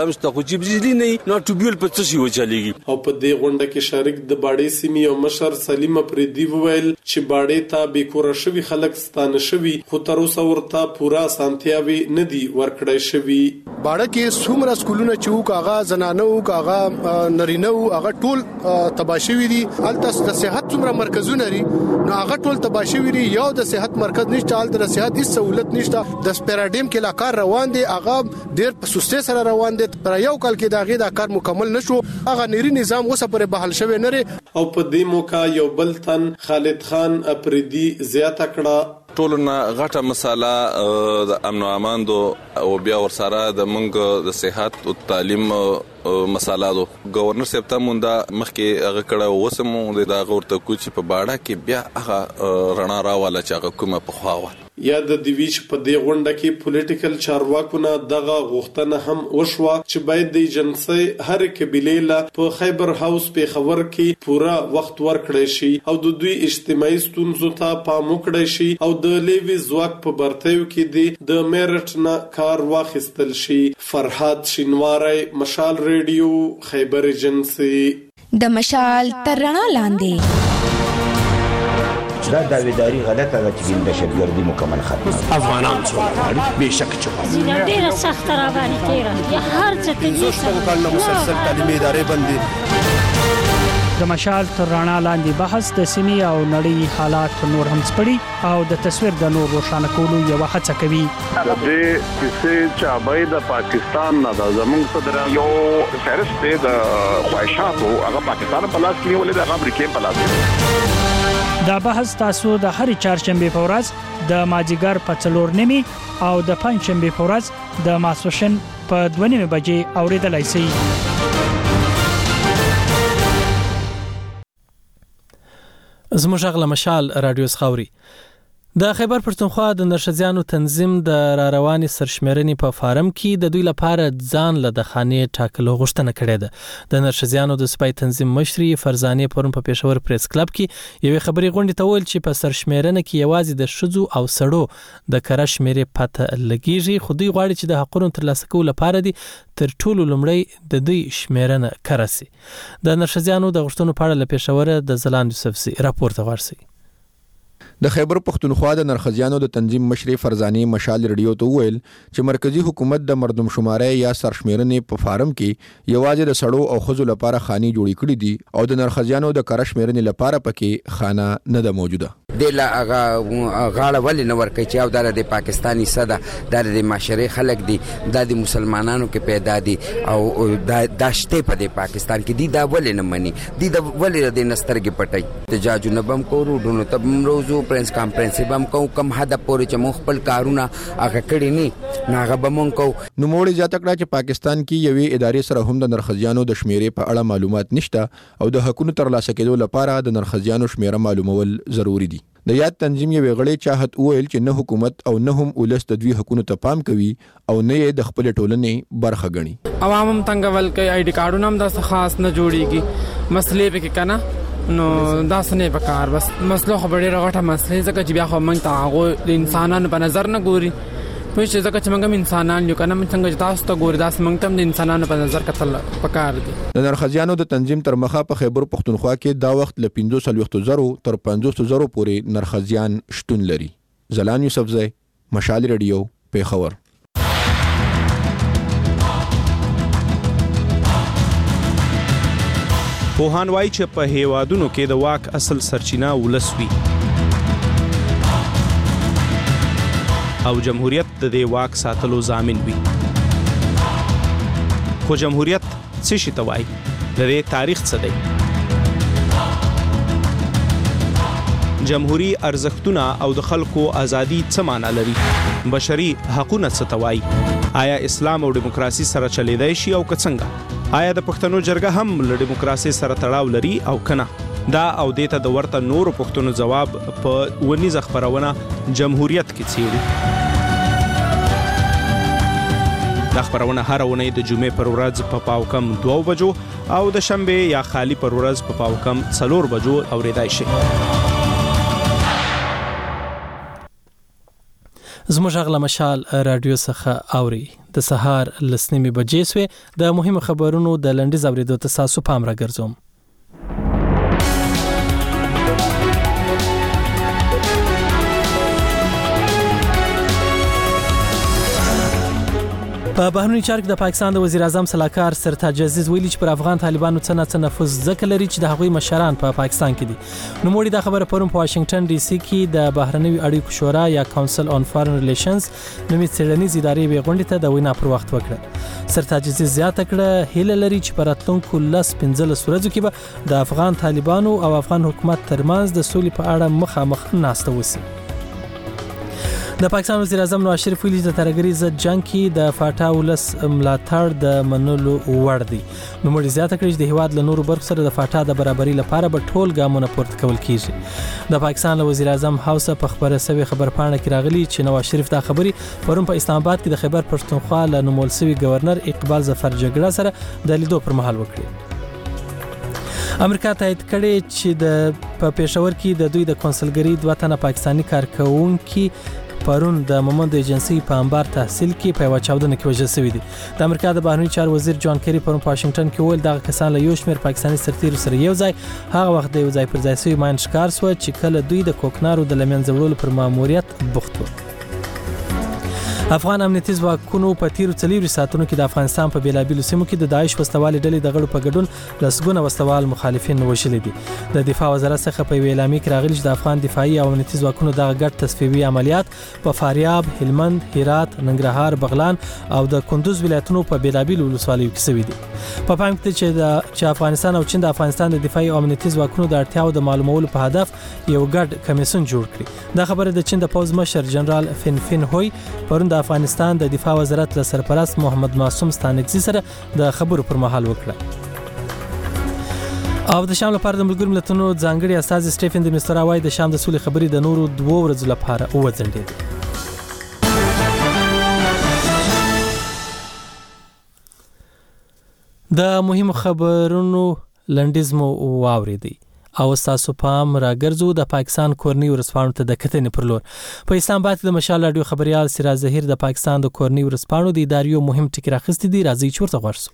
S16: چې بجلی نه نو ټوبیل په څه شي وچلېږي.
S14: او په دې غونډه کې شریک د باډې سیمې او مشر سلیم افریدي وویل چې باډې ته به کور شوی خلک ستانه شوی خو تر اوسه ورته پورا سانتیاوي نه دی ورکړی شوی.
S17: باډه کې څومره سکولونه چې وکاغه زنانه وکاغه نرینه هغه ټول تباشوي دي. الته د صحت څومره مرکزونه لري نو هغه ټول تباشوي دي. یو د صحت مرکز نشته، الته د صحت هیڅ سہولت نشته. د سپیراډیم کې لا کار روان دي، هغه ډیر په سسته سره روان دي. پر یو کال کې داغه دا کار مکمل نشو. هغه نری نظام اوسه پر بحال شوی نه.
S14: او په دې موقع یو بل تن خالد خان افریدي زیاته کړه
S18: ټولنه غټه مساله د امن او امان دو او بیا ورسره د منګ د صحت او تعلیم مساله دو. گورنر صاحب ته مونږه مخکې هغه کړه وسمو د غورته کوچ په باډه کې بیا هغه رڼا راواله چې هغه کومه په خواوه
S14: یا د دیویش په دې غونډه کې پولیټیکل چارواکونه دغه غوښتنه هم وشوه چې باید د ایجنسي هر قبیله له په خیبر هاوس په خبر کې پورا وخت ورکړی شي او د دوی اجتماعي ستونزو ته پام وکړی شي او د لیوی ځواک په برتیو کې د میرټ نه کار واخیستل شي. فرحات شینواری، مشال ریډیو، خیبر ایجنسي.
S19: د مشال تر رڼا لاندې
S20: دا داویداری غلطه ده چې دهشتګردي مکمل ختمه.
S21: افغانان څومره به شک چې
S22: ډیره سخت را باندې تیرا یا هر څه ته
S21: زوشتو کال مسلسل تعلیمي ادارې باندې
S23: د مشال تر رڼا لاندې بحث د سیمې او نړۍ حالات نور هم سپړي او د تصویر د نور روښانه کولو یو هڅه کوي.
S24: د دې کیسې چې باید د پاکستان نه د زمونږ صدر یو فهرست د خواهشاتو هغه پاکستان په لاس کې ولې د امریکا په لاس کې.
S23: دا بحث تاسو د هرې چهارشنبه په ورځ د ماجیګر په څلور نیمه او د پنځشنبه په ورځ د ماسوشن په دوه نیمه بجې اوریدلای شئ.
S5: زموږ غل مشال رادیو سخاوري. د خیبر پښتونخوا د نرښځانو تنظیم د را روانې سرشمیرنې په فارم کې د دوی لپاره ځان له د خانې ټاکلو غوښتنه کړې ده. د نرښځانو د سپای تنظیم مشري فرزانې پرون په پېښور پریس کلب کې یوې خبري غونډې ته ویل چې په سرشمیرنه کې یوازې د شذو او سړو د کره شمیرې پته لګیږي، خو دوی غواړي چې د حقونو ترلاسه کولو لپاره دي تر ټولو لومړی د دوی شمیرنه کره سي. د نرښځانو د غوښتنو په اړه له پېښوره د زلان یوسفزي راپور ته ورسي.
S25: د خیبر پښتونخوا د نرښځانو د تنظیم مشري فرزانې مشال ریډیو ته ویل چې مرکزی حکومت د مردم شماري یا سرشمیرنې په فارم کې یوازې د سړو او ښځو لپاره خاني جوړې کړې دي او د نرښځانو د کره شمیرنې لپاره پکې خانه نه ده موجوده.
S26: د لا غاړه ولې نه ورکړي چې او د پاکستاني صدا د معاشري خلک دي د مسلمانانو کې پیدا دي او د شته په د پاکستان کې دي دا ولې نه مني دي د ولې د نسترګې پټي تجاجو نه بم کورو دونو تب روزو پرنس کانفرنس بم کو کم حد پورې چې مخ خپل کارونه هغه کړی نه ناغه بمون کو.
S25: نو موړي ځات کړه چې پاکستان کې یوې ادارې سره هم د نرښځانو د شمیرې په اړه معلومات نشته او د حقوقو ترلاسه کېدو لپاره د نرښځانو شمیره معلومول ضروری دي. د یاد تنظیم یو غړي چاهت ویل چې نه حکومت او نه هم ولس د دوی حقوقو ته پام کوي او نه یې د خپل ټولنې برخه غني.
S27: عوام هم څنګه ولکې آی ډی کارډونه هم د خاص نه جوړیږي مسلې به کې کنه نو دا سنې په کار بس مسله خبرې راغټه مسلې ځکه چې بیا خو موږ ته هغه د انسانانو په نظر نه ګوري پوه شئ ځکه چې موږ انسانان یو کنه موږ څنګه تاسو ته ګوري داس موږ ته د انسانانو په نظر کتل پکار دي.
S25: د نرښځانو د تنظیم تر مخه په خیبر پښتونخوا کې دا وخت له پنځوس لوختو زرو تر پنځوس زرو پورې نرښځان شتون لري. زلان یوسفزی، مشال ریډیو، پیښور.
S12: پوهان وایي چې په هیوادونو کې د واک اصل سرچینه ولس وي او جمهوریت د دې واک ساتلو ضامن وي. خو جمهوریت څه شي ته وایي؟ د دې تاریخ څه دی؟ جمهوری ارزښتونه او د خلکو ازادي څه معنا لري؟ بشري حقوقونه څه ته وایي؟ آیا اسلام او دیموکراسي سره چلیدای شي او که څنګه؟ آیا د پښتنو جرګه هم له دیموکراسي سره تړاو لري او کنه؟ دا او دیته د ورته نورو پښتنو جواب په ونیزه خبرونه جمهوریت کې څیړي. دا خبرونه هر ونې د جمعې پر ورځ په پاو کم دوه بجو او د شنبه یا خالی پر ورځ په پاو کم څلور بجو اوریدای شي.
S5: زموږ غل مشال رادیو څخه اوري. د سهار لسنیمې بجې سوې. د مهمو خبرونو د لنډیز اوریدو ته تاسو پام راګرځوم. په بهرنی چارو کې د پاکستان د وزیر اعظم صلاحکار سرتاج عزیز ویلي چې پر افغان طالبانو څه نه څه نفوذ ځکه لري چې د هغوی مشران په پا پاکستان کې دي. نوموړي دا خبره پرون په واشنگټن ډي سي کې د بهرنیو اړیکو شورا یا کونسل آن فارن ریلیشنز نومي څېړنیزې ادارې یوې غونډې ته د وینا پر وخت وکړه. سرتاج عزیز زیاته کړه هیله لري چې په راتلونکو لس پنځلس ورځو کې به د افغان طالبانو او افغان حکومت ترمنځ د سولې په اړه مخامخ ناسته وشي. د پاکستان وزیر اعظم نواز شریف ویلي د ترهګرۍ ضد جنگ کې د فاټا ولس ملاتړ د منلو وړ دی. نوموړي زیاته کړې چې د هیواد له نورو برخو سره د فاټا د برابرۍ لپاره به ټول ګامونه پورته کول کیږي. د پاکستان له وزیر اعظم هاوس په خبره سوي خبرپاڼه کې راغلي چې نواز شریف دا خبرې پرون په اسلام آباد کې د خیبر پښتونخوا له نومول شوي گورنر اقبال ظفر جګړه سره د لیدو پر مهال وکړي. امریکا تایید کړي چې د په پېښور کې د دوی د کونسلګری دوه تنه پاکستانی کارکونکي پرون د مومند ایجنسی په انبار تحصیل کې په یو چاودنه کې وژل شوی دي. د امریکا د بهرنی چارو وزیر جان کری پرون په واشنگټن کې ویل دغه کسان له یو شمېر پاکستانی سرتیرو سره یو ځای هغه وخت د یو ځای پر ځای شوی ماین ښکار شو چې کله دوی د کوکنارو د لمنځه وړلو پر ماموریت بوخت وو. افغان امنیتي ځواکونو په تیرو څلورو ساعتونو کې د افغانستان په بیلابیلو سیمو کې د داعش وسوالي ډلې د غړو په ګډون لسګونه وسوال مخالفین وژلي دي. د دفاع وزارت څخه په اعلامیه کې راغلي چې د افغان دفاعي او امنیتي ځواکونو دغه ګډ تصفیوي عملیات په فاریاب، هلمند، هرات، ننګرهار، بغلان او د کندوز ولایتونو په بیلابیلو ولسوالیو کې شوي دي. په پام کې چې د چې افغانستان او چین د افغانستان د دفاعي او امنیتي ځواکونو د اړتیاو د معلومولو په هدف یو ګډ کمیسیون جوړ کړي. دا خبره د چین د پوز مشر جنرال فین فین هوی پرون د افغانستان د دفاع وزارت له سرپرست محمد معصوم ستانکزي سره د خبرو پر مهال وکړه. او د شام لپاره د ملګرو ملتونو ځانګړي استازي سټیفن د مسترا وايي د شام د سولې خبرې د نورو دوه ورځې لپاره وځنډېدې. د مهمو خبرونو لنډیز مو واورېدی او تاسو پام راګرځو د پاکستان کورنۍ ورسپانو ته د کتنې پر لور. په اسلام آباد د مشال رادیو خبريال سراج ظهیر د پاکستان د کورنۍ ورسپانو د اداریو مهم ټکی راخستې دي. راځي چې ورته ورسو.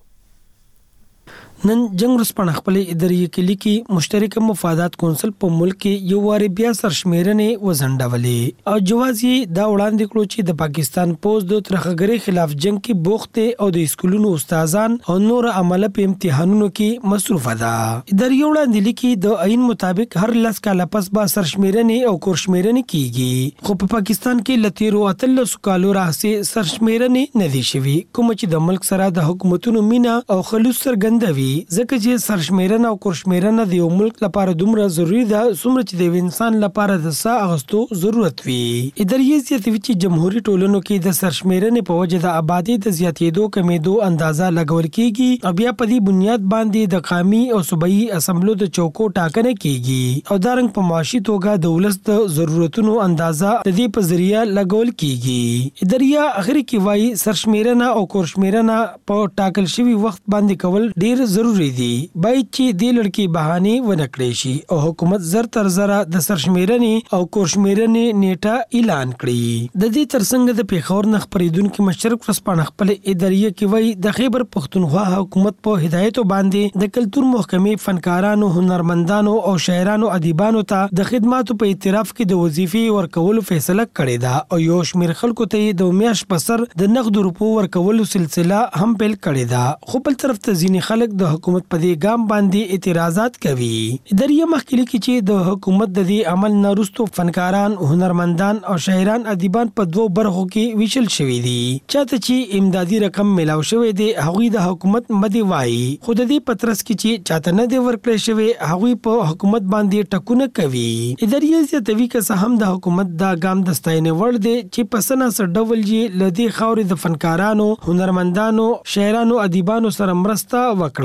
S1: نن جنگ ورسپانه خپل اداري کې لیکي مشترک مفادات کونسل په ملک کې یو واری بیا سرشمیرنې وزنډولې او جواز یې دا وړاندې کړو چې د پاکستان پوز د ترهګرۍ خلاف جنگ کې بوخت او د اسکولونو استادان او نور عمله په امتحانونو کې مصروف ده. اداري وړاندې لیکي د عین مطابق هر لاس کاله پس با سرشمیرنې او کورشمیرنې کیږي خو په پاکستان کې لتیرو اتلس کالو راځي سرشمیرنې نه دي شوي کوم چې د ملک سره د حکومتونو مینا او خلوص سرګندوي ځکه چې سرشمیرنه او کورشمیرنه د یو ملک لپاره دومره ضروری ده څومره چې د انسان لپاره د سا اغستو ضرورت وي. اداري زیاتوي چې جمهوریت ټولنو کې د سرشمیرنې په وجه د آبادی د زیاتېدو کمیدو اندازه لګول کیږي او بیا په دې بنیاد باندې د قومي او صوبایي اسمبلو د چوکو ټاکنه کیږي او دارنګ په معاشي توګه د ولس د ضرورتونو اندازه د دې په ذریعہ لګول کیږي. اداري اخر کې وایي سرشمیرنه او کورشمیرنه په ټاکل شوی وخت باندې کول ډیر ضروری دي باید چې د لړکی بهانه ونکړي شي او حکومت زر تر زره د سرشمیرنې او کورشمیرنې نیټه اعلان کړي. د دې ترڅنګ د پیښور نخ پریدونکو مشرک ورسپانه خپل اداریه کې وایي د خیبر پښتونخوا حکومت په هدایت باندې د کلتور محکمې فنکارانو هنرمندانو او شاعرانو ادیبانو ته د خدماتو په اعتراف کې د وظیفې ورکولو فیصله کړې ده او یو شمېر خلکو ته د میاش پسر د نقد روپو ورکولو سلسله هم پیل کړې ده. خو بل طرف ته ځینې خلک د حکومت په دې ګام باندې اعتراضات کوي. اداریه مخکې کې چې د حکومت د دې عمل نه وروسته فنکاران هنرمندان او شاعران ادیبان په دوه برخو کې ویشل شوي دي. چاته چې امدادي رقم ملاو شوی دی هغوی د حکومت مدي وایي خو د دې پترس کې چې چاته نه دی ورکړی شوی هغوی په حکومت باندې ټکونه کوي. اداریه زیاتوي که څه هم د حکومت دا ګام د ستاینې وړ دی چې په سناسر ډول یې له دې خاورې د فنکارانو هنرمندانو شاعرانو ادیبانو سره مرسته وکړه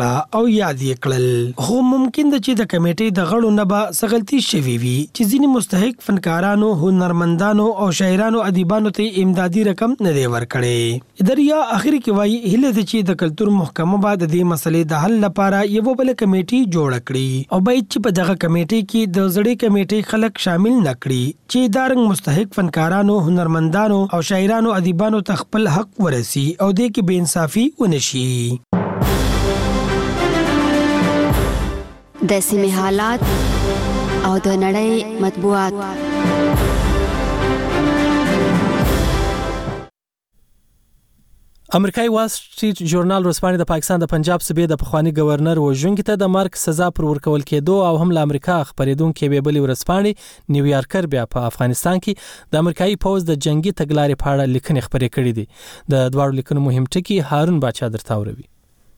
S1: او یاد یې کړل. خو ممکن ده چې د کمیټې د غړو نه به څه غلطي شوې وي چې ځینې مستحق فنکارانو، هنرمندانو او شاعرانو ادیبانو ته امدادي رقم نه دی ورکړی. اداریا اخر کې وایي هیله ده چې د کلتور محکمه به د دې مسلې د حل لپاره یو بل کمیټې جوړ کړي او باید چې په دغه کمیټې کې د زړې کمیټې خلک شامل نه کړي چې دا رنګ مستحق فنکارانو، هنرمندانو او شاعرانو ادیبانو ته خپل حق ورسي او دې کې بې انصافي ونشي.
S2: د سیمې حالات او د نړۍ مطبوعات.
S5: امریکایي وال سټریټ ژورنال ورځپاڼې د پاکستان د پنجاب صوبې د پخوانی گورنر وژونکي ته د مرګ سزا پر ورکول کېدو او هم له امریکا خبرېدونکې وی بلې ورځپاڼې نیویارکر بیا په افغانستان کې د امریکایي پوز د جنگي تګلارې په اړه لیکنې خبرې کړې دي. د دواړو لیکنو مهم ټکي هارون باچا درته اوروي.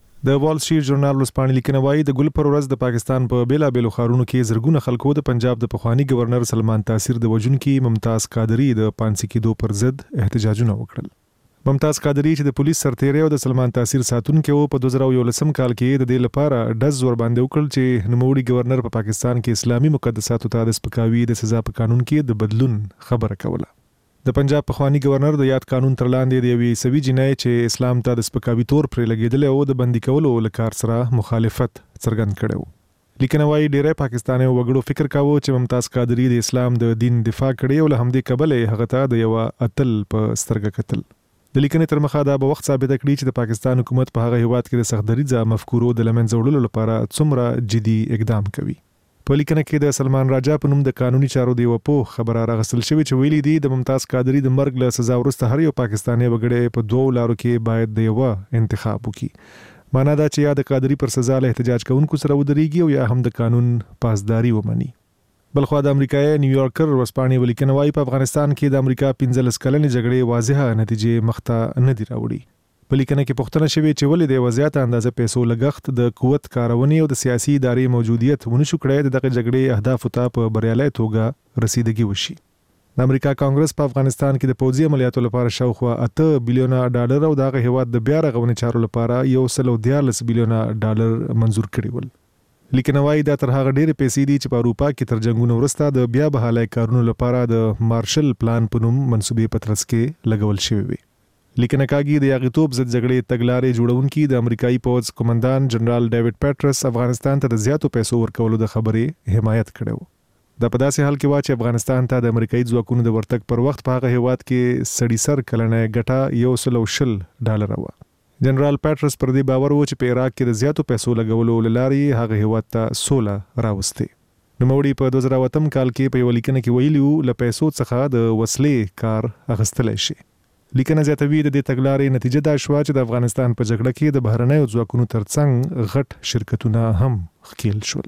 S3: د وال سټریټ ژورنال ورځپاڼې لیکنه وايي د ګل پر ورځ د پاکستان په بیلابېلو ښارونو کې زرګونه خلکو د پنجاب د پخوانی گورنر سلمان تاثیر د وژونکي ممتاز قادری د پانسي کېدو پر ضد احتجاجونه وکړل. ممتاز قادری چې د پولیس سرتیری او د سلمان تاثیر ساتونکو په دوه زره یولسم کال کې د دې لپاره ډز ور باندې وکړل چې نوموړي گورنر په پاکستان کې اسلامي مقدساتو ته د سپکاوي د سزا په قانون کې د بدلون خبره کوله. د پنجاب پخوانی گورنر د یاد قانون تر لاندې د یوې سوي جنای چې اسلام ته د سپکاوي تور پرې لګیدل او د بندي کولو لکار سره مخالفت څرګند کړو. لیکنه وايي ډېری پاکستاني وګړو فکر کاوه چې ممتاز قادری د اسلام د دین دفاع کړي او له همدې کبله هغه ته د یو اتل په سترګه کتل. د لیکنې تر مخه دا به وخت ثابت کړي چې د پاکستان حکومت په هغه هیواد کې د سختدریځه مفکورو د لمنځه وړلو لپاره څومره جدي اقدام کوي. په لیکنه کې د سلمان راجا په نوم د قانوني چارو دی وپو خبره راغستل شوې چې ویلي دي د ممتاز قادری د مرګ له سزا وروسته هر یو پاکستاني وګړی په دوه لارو کې باید د یو انتخاب وکړي. معنا دا چې یا د قادری پر سزا له احتجاج کوونکو سره ودرېږي او یا هم د قانون پاسداري ومني. بلخوا د امریکایي نیویارکر ورځپاڼې ولیکنه وايي په افغانستان کې د امریکا پنځلس کلنې جګړې واضحه نتیجې مخته نه دي راوړي. په لیکنه کې پوښتنه شوې چې ولې د وضعیت اندازه پیسو لګښت د قوت کارونې او د سیاسي ادارې موجودیت ونشو کړی دغه جګړې اهدافو ته په بریالي توګه رسیدګي وشي. د امریکا کانګرس په افغانستان کې د پوځي عملیاتو لپاره شاوخوا اته بلیونه ډالر او دغه هیواد د بیا رغونې چارو لپاره یو سل او دیارلس بلیونه ډالر منزور کړي ول. لیکنه وايي دا تر هغه ډېرې پیسې دي چې په اروپا کې تر جنگونو وروسته د بیا بحالۍ کارونو لپاره د مارشل پلان په نوم منسوبې پترس کې لګول شوی وي. لیکنه کاږي د یاغیتوب ضد جګړې تګلارې جوړونکي د امریکایي پوځ کمانډان جنرال ډیوډ پیټرس افغانستان ته د زیاتو پیسو ورکولو د خبرې حمایت کړو. دا په داسې حال کې و چې افغانستان ته د امریکایي ځواکونو د ورتګ پر وخت په هغه هیواد کې سړي سر کلنې ګټه یو سل او شل ډالر و. جنرال پیټرس پر دې باور و چې په عراق کې د زیاتو پیسو لګولو لارې هغه هیواد ته سوله راوستي. نوموړي په دوه زره اووه کال کې په یو لیکنه کې ویلي ل پیسو څخه د وسلې کار اخیستل شي. لیکنه زیاتوي د دې تګلارې نتیجه دا شوه چې د افغانستان په جګړه کې د بهرنیو ځواکونو ترڅنګ غټ شرکتونه هم ښکیل شول.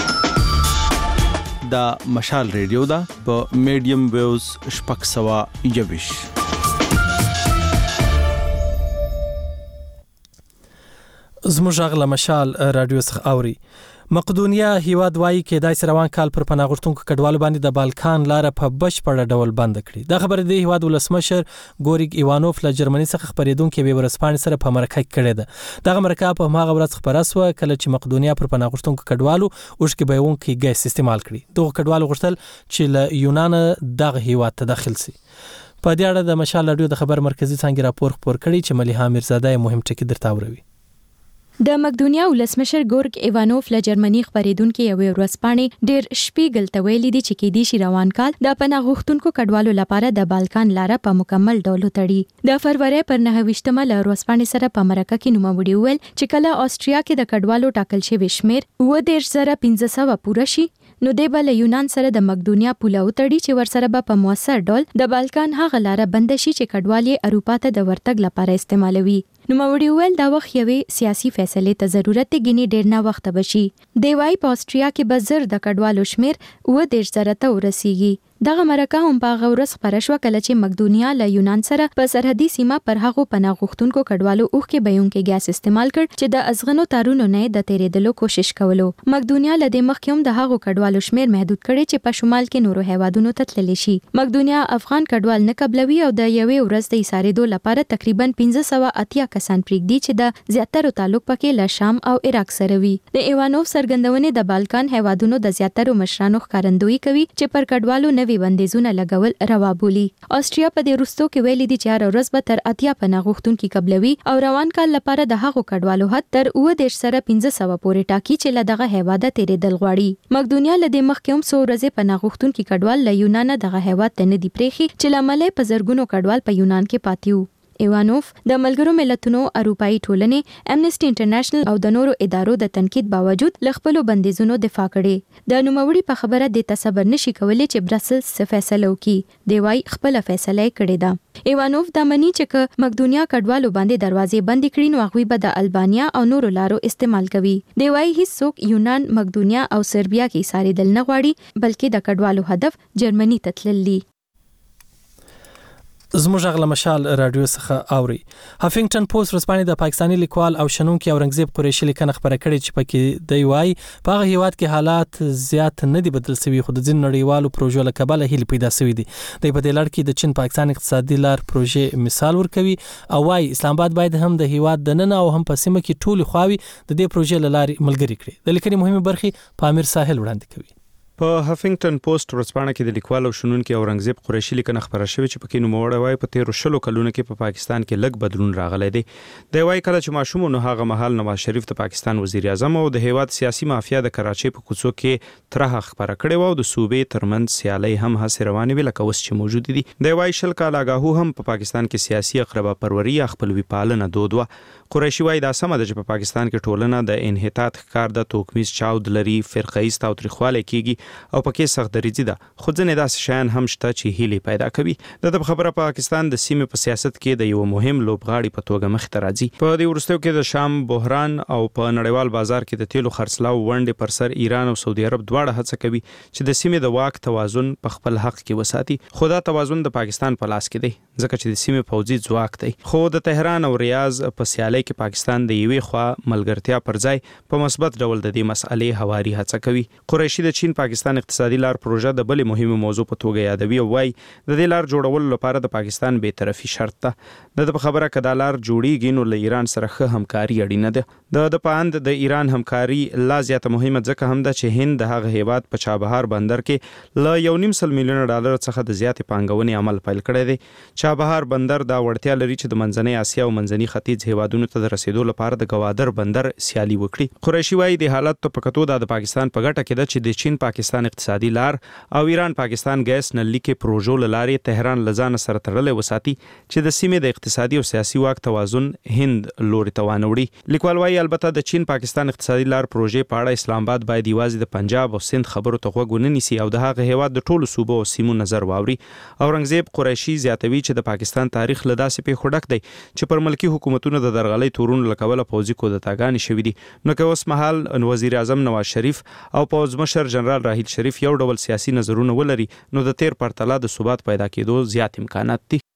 S12: دا مشال ریډیو دا په میډیم ویوز شپږ سوه یوویش.
S5: زموږ غږ مشال رادیو څخه اوري. مقدونیا هیواد وایي کې دای روان کال پر پناه غوښتونکو کډوالو باندې د بالکان لار په بشپړ ډول بند کړي. دا خبره د هیواد ولسمشر ګوریګ ایوانوف له جرمني څخه خبرېدونکو به ورسپانې سره په مرکه کې کړې ده. دغه مرکه په هغه ورځ خبره سوه کله چې مقدونیا پر پناه غوښتونکو کډوالو اوښکې بهونکي ګیس استعمال کړي. دغه کډوالو غوښتل چې له یونان دغه هیواد ته داخل شي. په دې اړه د مشال رادیو د خبر مرکزی څنګه راپور خپور کړي چې مليحه میرزاده مهم ټکی درته وروي.
S4: د مقدونیا ولسمشر ګورګ ایوانوف له جرمني خبرېدونکو یو ورځپاڼې ډېر شپیګل ته ویلي دي چې کې دي شي روان کال د پناه غوښتونکو کډوالو لپاره د بالکان لار په مکمل ډول تړي. د فروری پر نهه ویشتمه له ورځپاڼې سره په مرکه کې نوموړي وویل چې کله آسټریا کې د کډوالو ټاکل شوی شمیر اووه دېرش زره پنځه سوه پوره شي نو د بل یونان سره د مقدونیا پوله وتړي چې ورسره به په موثر ډول د بالکان هغه لار بند شي چې کډوالي اروپا ته د ورتګ لپاره استعمالوي. نو موري ویل دا وخت یوې سیاسي فیصلې ته ضرورت دی ګینه ډیر نه وخت بشي. دی وايي په آسټریا کې بزر د کډوالو شمیر اووه دېرش زره ته ورسیږي دغه مرکه هم په غورس خبره شو کله چې مقدونیا له یونان سره په سرحدي سیمه پر هغو پناه غوښتونکو کډوالو اوخ کې بېونکي ګاز استعمال کړ چې د ازغنو تارونو نه د تیرېدلو کوشش کولو. مقدونیا له دې مخکې هم د هغو کډوالو شمیر محدود کړي چې په شمال کې نورو هیوادونو ته تللی شي. مقدونیا افغان کډوال نه قبلوي او د یوې ورځ د ایسارېدو لپاره تقریبا پنځه سوه اتیا کسان پرېږدي چې د زیاترو تعلق پکې له شام او عراق سره وي. د ایوانوف څرګندونې د بالکان هیوادونو د زیاترو مشرانو ښکارندویي کوي چې پر کډوالو نوي بندیزونه لګول روا بولي. آسټریا په دې وروستو کې ویلي دي چې هر ورځ به تر اتیا پناه غوښتونکي قبلوي او روان کال لپاره د هغو کډوالو حد تر اوه دېرش سره پنځه سوه پورې ټاکي چې له دغه هیواده تیرېدل غواړي. مقدونیا له دې مخکې هم څو ورځې پناه غوښتونکي کډوال له یونانه دغه هیواد ته نه دي پرېښي چې له امله یې په زرګونو کډوال په یونان کې پاتې وو. ایوانوف د ملګرو ملتونو اروپایي ټولنې امنیسټي انټرنیشنل او د نورو ادارو د تنقید باوجود له خپلو بندیزونو دفاع کړې. د نوموړي په خبره د تصور نشي کولی چې برسلز څه فیصله وکړي. دی وايي خپله فیصله یې کړې ده. ایوانوف دا مني چې که مقدونیا کډوالو باندې دروازې بندې کړي نو هغوی به د البانیا او نورو لارو استعمال کوي. دی وايي هیڅوک یونان، مقدونیا او سربیا کې ایسارېدل نه غواړي بلکې د کډوالو هدف جرمني ته تلل دي.
S5: زموږ غل مشال رادیو څخه اوري. هافینګټن پوسټ ورځپاڼې د پاکستاني لیکوال او شنونکي اورنګزیب قریشي لیکنه خبره کړې چې پکې دی وايي په هغه هیواد کې حالات زیات نه دي بدل شوي خو د ځینو نړیوالو پروژو له کبله هیله پیدا شوې دي. دی په دې لړ کې د چین پاکستان اقتصادي لار پروژې مثال ورکوي او وايي اسلام آباد باید هم د هیواد د نن او هم په سیمه کې ټول خواوي د دې پروژې لارې ملګری کړي. د لیکنې مهمه برخه پامیر ساحل وړاندې کوي.
S12: په هافینګټن پوسټ ورځپاڼه کې د لیکوال او شنونکي اورنګزیب قریشي لیکنه خبره شوې چې پکې نوموړی وايي په تیرو شلو کلونو کې په پاکستان کې لږ بدلون راغلی دی. دی وايي کله چې ماشوم نو هغه مهال نواز شریف د پاکستان وزیر اعظم او د هیواد سیاسي مافیا د کراچۍ په کوڅو کې ترهه خبره کړې و او د صوبې ترمنځ سیالۍ هم هڅې روانې وې لکه اوس چې موجود دي. دی وايي شل کال آګاهو هم په پاکستان کې سیاسي اقربا پروري یا خپلوي پالنه دود و. قریشي وايي دا سمه ده چې په پاکستان کې ټولنه د انحطاط ښکار د توکمیز چاود لري، فرقه‌ایست او تاریخواله کیږي او پکې دریځي ده خو ځنې داسې شیان هم شته چې هیلې پیدا کوي. د خبره پاکستان د سیمې په سیاست کې د یو مهم لوبغاړي په توګه مخ ته راځي. په دې وروستیو کې د شام بحران او په نړیوال بازار کې د تیلو خرڅلاو ونډې پر سر ایران او سعودي عرب دواړه هڅه کوي چې د سیمې د واک توازن په خپل حق کې وساتي. خو دا توازن د پاکستان په لاس کې دی ځکه چې د سیمې پوځي ځواک دی. خو د تهران او ریاض په سیالۍ کې پاکستان د یوې خوا ملګرتیا پر ځای په مثبت ډول د دې مسئلې هواري هڅه کوي. قریشي د چین پاکستان اقتصادي لار پروژه د بلې مهمه موضوع په توګه یادوي او وايي د دې لار جوړولو لپاره د پاکستان به طرفي شرط ده. د خبره کدا لار جوړیږي نو له ایران سره ښه همکاري اړینه ده. د پاند د ایران همکاري لا زیاته مهمه ځکه هم ده چې هند د هغه هیواد په چابهار بندر کې له یو نیم سل میلیون ډالر څخه د زیاتې پانګونې عمل پیل کړی دی. چابهار بندر دا وړتیا لري چې د منځنۍ اسیا او منځني ختیځ هیوادونو ته د رسیدو لپاره د ګوادر بندر سیالي وکړي. قریشي وايي د حالت په کتو د پاکستان په ګټه کې ده چې د چین پاکستان اقتصادي لار او ایران پاکستان ګیس نلي کې پروژو لارې تهران لزان سره تړلې وساتي چې د سیمې د اقتصادي او سیاسي واک توازن هند لوري ته وانوړي. لیکوال وايي البته د چین پاکستان اقتصادي لار پروژې په اړه اسلام آباد باید یوازې د پنجاب او سند خبرو ته غوږ ونه نیسي او د هغه هیواد د ټولو صوبو او سیمو نظر واوري. اورنګزیب قریشي زیاتوي چې د پاکستان تاریخ له داسې پیښو ډک دی چې پر ملکی حکومتونو د درغلۍ تورونو له کبله پوځي کودتاګانې شوې دي. نو که اوس مهال وزیر اعظم نواز شریف او پوځ مشر جنرال راحیل شریف یو ډول سیاسي نظرونه ولري نو د تیر پرتله د ثبات پیدا کېدو زیات امکانات دي.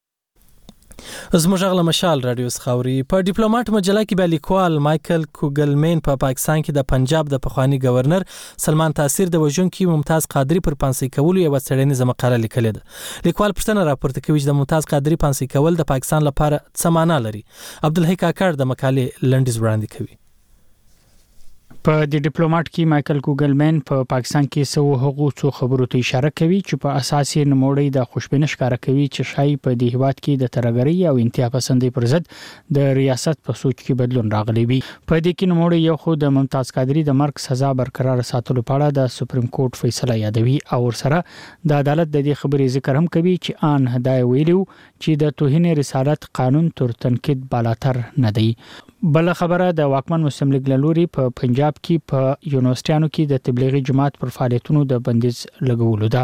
S5: زموږ غل مشال رادیو څخه په ډیپلوماټ مجله کې به لیکوال مایکل کوګلمین په پا پاکستان کې د پنجاب د پخوانی گورنر سلمان تاثیر د وژونکي ممتاز قادری پر پانسي کولو یو څېړنیزه مقاله لیکلې ده. لیکوال پوښتنه راپورته کوي چې د ممتاز قادری پانسي کول د پاکستان لپاره څه معنا لري. عبدالحی کاکړ د مقالې لنډیز وړاندې کوي.
S23: په د ډیپلوماټ کې مایکل کوګلمین په پا پاکستان کې سو هغو څو خبرو ته اشاره کوي چې په اساس یې نوموړی د خوشبینه ښکارا کوي چې شای په د هیواد کې د ترګری او انتها پسندۍ پر ضد د ریاست په سوچ کې بدلون راغلی وي. په دې کې نوموړی یو خو د ممتاز قادری د مرګ سزا برقرار ساتلو په اړه د سپریم کورټ فیصله یادوي او ورسره د عدالت د دې خبرې ذکر هم کوي چې آن هدايه ویلو چې د توهین رسالت قانون تر تنقید بالاتر نه دی. بل خبره د واکمن مسلم لیگ لوري په پنجاب کې په یونیورسيټانو کې د تبلیغي جماعت پر فعالیتونو د بندیز لګولو ده.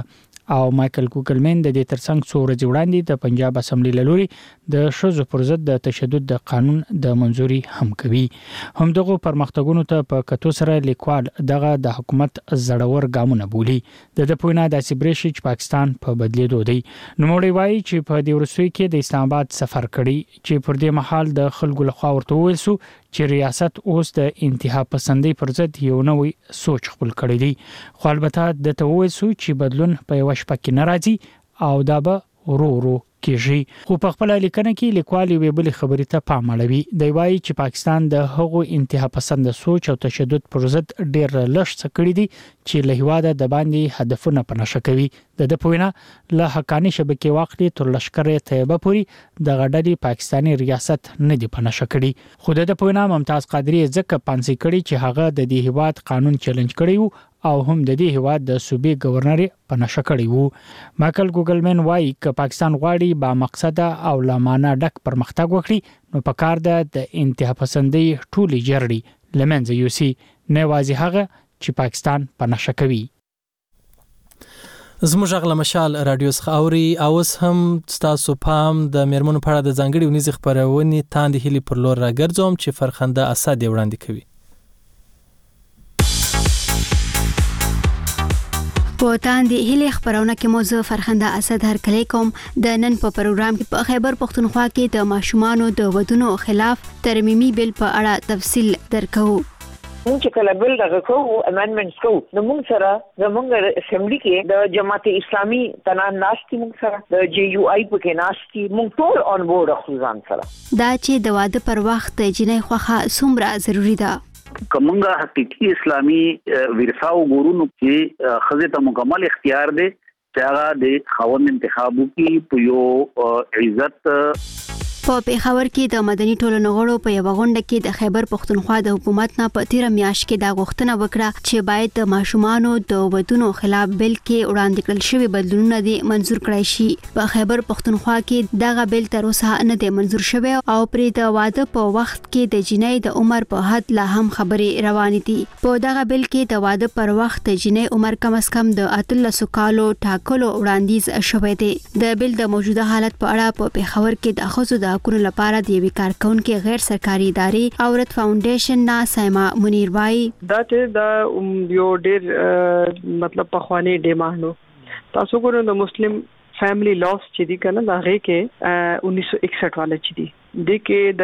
S23: او مايكل کوګلمن د دې ترڅنګ څو ورځې وړاندې د پنجاب اسمبلی لوري د شذو پر ضد د تشدد د قانون د منځوري هم کوي. هم دغه پرمختګونو ته په کتو سره لیکوال دغه د حکومت زړور ګامونه بولي. د د پوینا د سیبریشي چې پاکستان په بدلیدو دی. نو موړي وایي چې په دې ورسوي کې د اسلام آباد سفر کړي چې پر دې محل د خلکو لخوا ورته ویل سو چې ریاست اوس د انتها پسندۍ پر ضد یو نوې سوچ خپل کړی دی. خو البته د ته ویل سو چې بدلون په یو شپه کې ناراضي او دا به ورو ورو کیږي. خو په خپل لیکنه کې لیکوال وی بل خبرې ته پام اړوي. دی وایي چې پاکستان د هغو انتها پسند سوچ او تشدد پر ضد ډیر لږ څه کړی دي چې له هواده د باندې هدفونه پنهشه کوي. د د پوینا له حقانی شبکې واقعي تر لشکر طیبه پوری د غډلې پاکستانی ریاست نه دی پنهشه کړی. خو د پوینا ممتاز قادری ځکه پانسي کړی چې هغه د دې هواد قانون چیلنج کړی وو او هم د دې هواد د صوبې گورنر پنهشه کړی وو. ماکل ګوګلمن وایي چې پاکستان غواړي با مقصده او لامانه ډک پرمختګ وکړي نو په کار ده د انتها پسندۍ ټولي جرړي لمنځه یوسي نه واځي هغه چې پاکستان پنهشه کوي.
S5: زموږ غل مشال رادیو څخاوري اوس هم تاسو پام د میرمنو په اړه د ځانګړي ونیز خبرونه تاند هلي پر لور راګرځوم چې فرخنده اسد وړاندې کوي.
S2: په تاندې هلي خبرونه کې موضوع فرخنده اسد هر کلی کوم د نن په پروګرام کې په خیبر پختونخوا کې د ماشومانو د ودونو خلاف ترمیمي بل په اړه تفصیل درکو.
S6: مونږ چې کله بل دغه کوو امندمنټس کوو نو مونږ سره زمونږ اسمبلی کې د جماعت اسلامي تنان ناشتي مونږ سره د جی یو آی په کې ناشتي مونږ ټول اون بورډ خصوصان سره
S2: دا چې د واده پر وخت جنۍ خوخه څومره ضروری ده.
S7: کومه حقيقي اسلامي ورثه وګورو چې خزه ته مکمل اختیار دی چې هغه د خاوند انتخابو کې په یو عزت.
S2: په پیښور کې د مدني ټولنو غړو په یو غونډه کې د خیبر پختونخوا د حکومت نه په تیر میاشت کې دا غوښتنه وکړه چې باید د ماشومانو د ودونو خلاف بل کې وړاندې کړل شوی بدلونونه دي منزور کړای شي. په خیبر پختونخوا کې دغه بل تر اوسه نه دی منزور شوی او پرې د واده په وخت کې د جنۍ د عمر په حد لا هم خبرې روانې دي. په دغه بل کې د واده پر وخت د جنۍ عمر کم از کم د اتلس کالو ټاکلو وړاندیز شوی دی. د بل د موجوده حالت په اړه په پیښور کې د خصوصي د حقوقو لپاره د یوې کارکونکو غیر سرکاري ادارې اورت فاونډیشن نا سایما منیر وای
S8: دا چې دا یو ډېر مطلب په خواني ډیمانډو تاسو ګورئ د مسلم فیملی لاس چې دی کنه دا هغه کې उन्नीस सौ इकसठ वाले چې دی د کې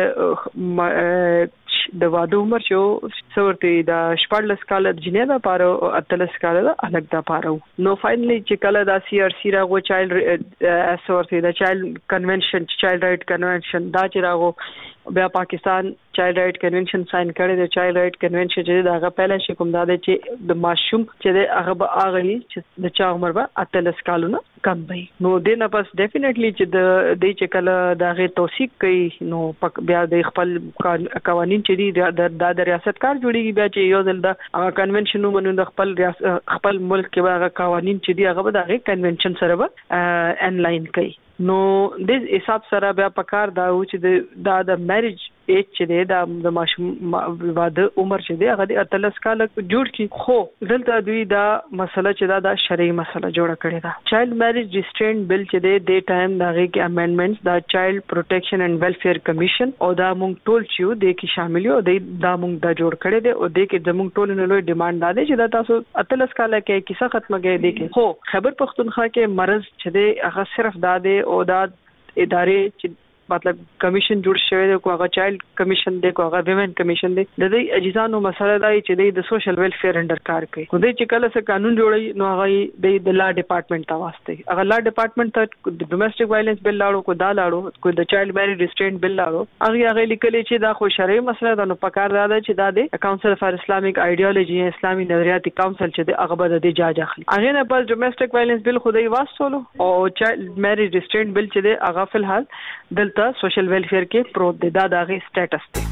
S8: د د واده عمر چې څورته د شپږلس کال د جنې د پاره اتلس کال د الګ د پاره نو فائنلی چې کله د سی ار سی راغو چایلډ اسورته د چایلډ کنونشن چایلډ رائټ کنونشن دا چې راغو بیا پاکستان چایلډ رائټ کنونشن ساين کړی د چایلډ رائټ کنونشن چې داغه پهله شي کوم دا چې د ماشوم چې هغه به اغلی چې د چا عمر به اتلس کالونه کم وي نو دینه پس ډیفینیټلی چې د دې چې کله داغه توثیق کوي نو بیا د خپل قوانين چې د د ریاست کار جوړیږي بیا چې یو ځل د کنونشن نو د خپل خپل ملک کې هغه قوانين چې دی هغه به دغه کنونشن سره به انلاین کوي نو د حساب سره بیا پکار دا و چې دا د میریج ایج چې دی د ماشوم واده عمر چې دی هغه د اتلس کال جوړ کی خو دلته دوی دا مسله چې دا د شرعي مسله جوړه کړې ده چایلډ میریج ریسټرینټ بل چې دی د ټایم دغه کې امندمنټس دا چایلډ پروټیکشن اینڈ ویلفیر کمیشن او دا مونږ ټول چې د کې شامل یو د دا مونږ دا جوړ کړی دی او د کې زمونږ ټول نه لوی ډیماند دا دی چې دا تاسو اتلس کال کې کیسه ختمه کړي دی کې خو خیبر پختونخوا کې مرز چې دی هغه صرف دا دی او دا ادارې چې مطلب کمیشن جوړ شوی دی کو هغه چایلډ کمیشن دی کو هغه ویمن کمیشن دی د دې اجزانو مسله دی چې د سوشل ویلفیر انډر کار کوي خو دې چې کله څه قانون جوړي نو هغه د لا ډپارټمنټ ته واسطه هغه لا ډپارټمنټ ته د ډومېسټک وایلنس بل لاړو کو دا لاړو کو د چایلډ میریج ریسټرینټ بل لاړو هغه هغه لیکلي چې دا خو شرعي مسله ده نو پکار دا ده چې دا د کونسل فار اسلامیک ایډیالوژي اسلامي نظریاتي کونسل چې د هغه به د جاج اخلي هغه نه پس ډومېسټک وایلنس بل خو دې واسطولو او چایلډ میریج ریسټرینټ بل چې د هغه فل حال دلته سوشل ویلفیر کې پروت دی دا دغه سټیټس دی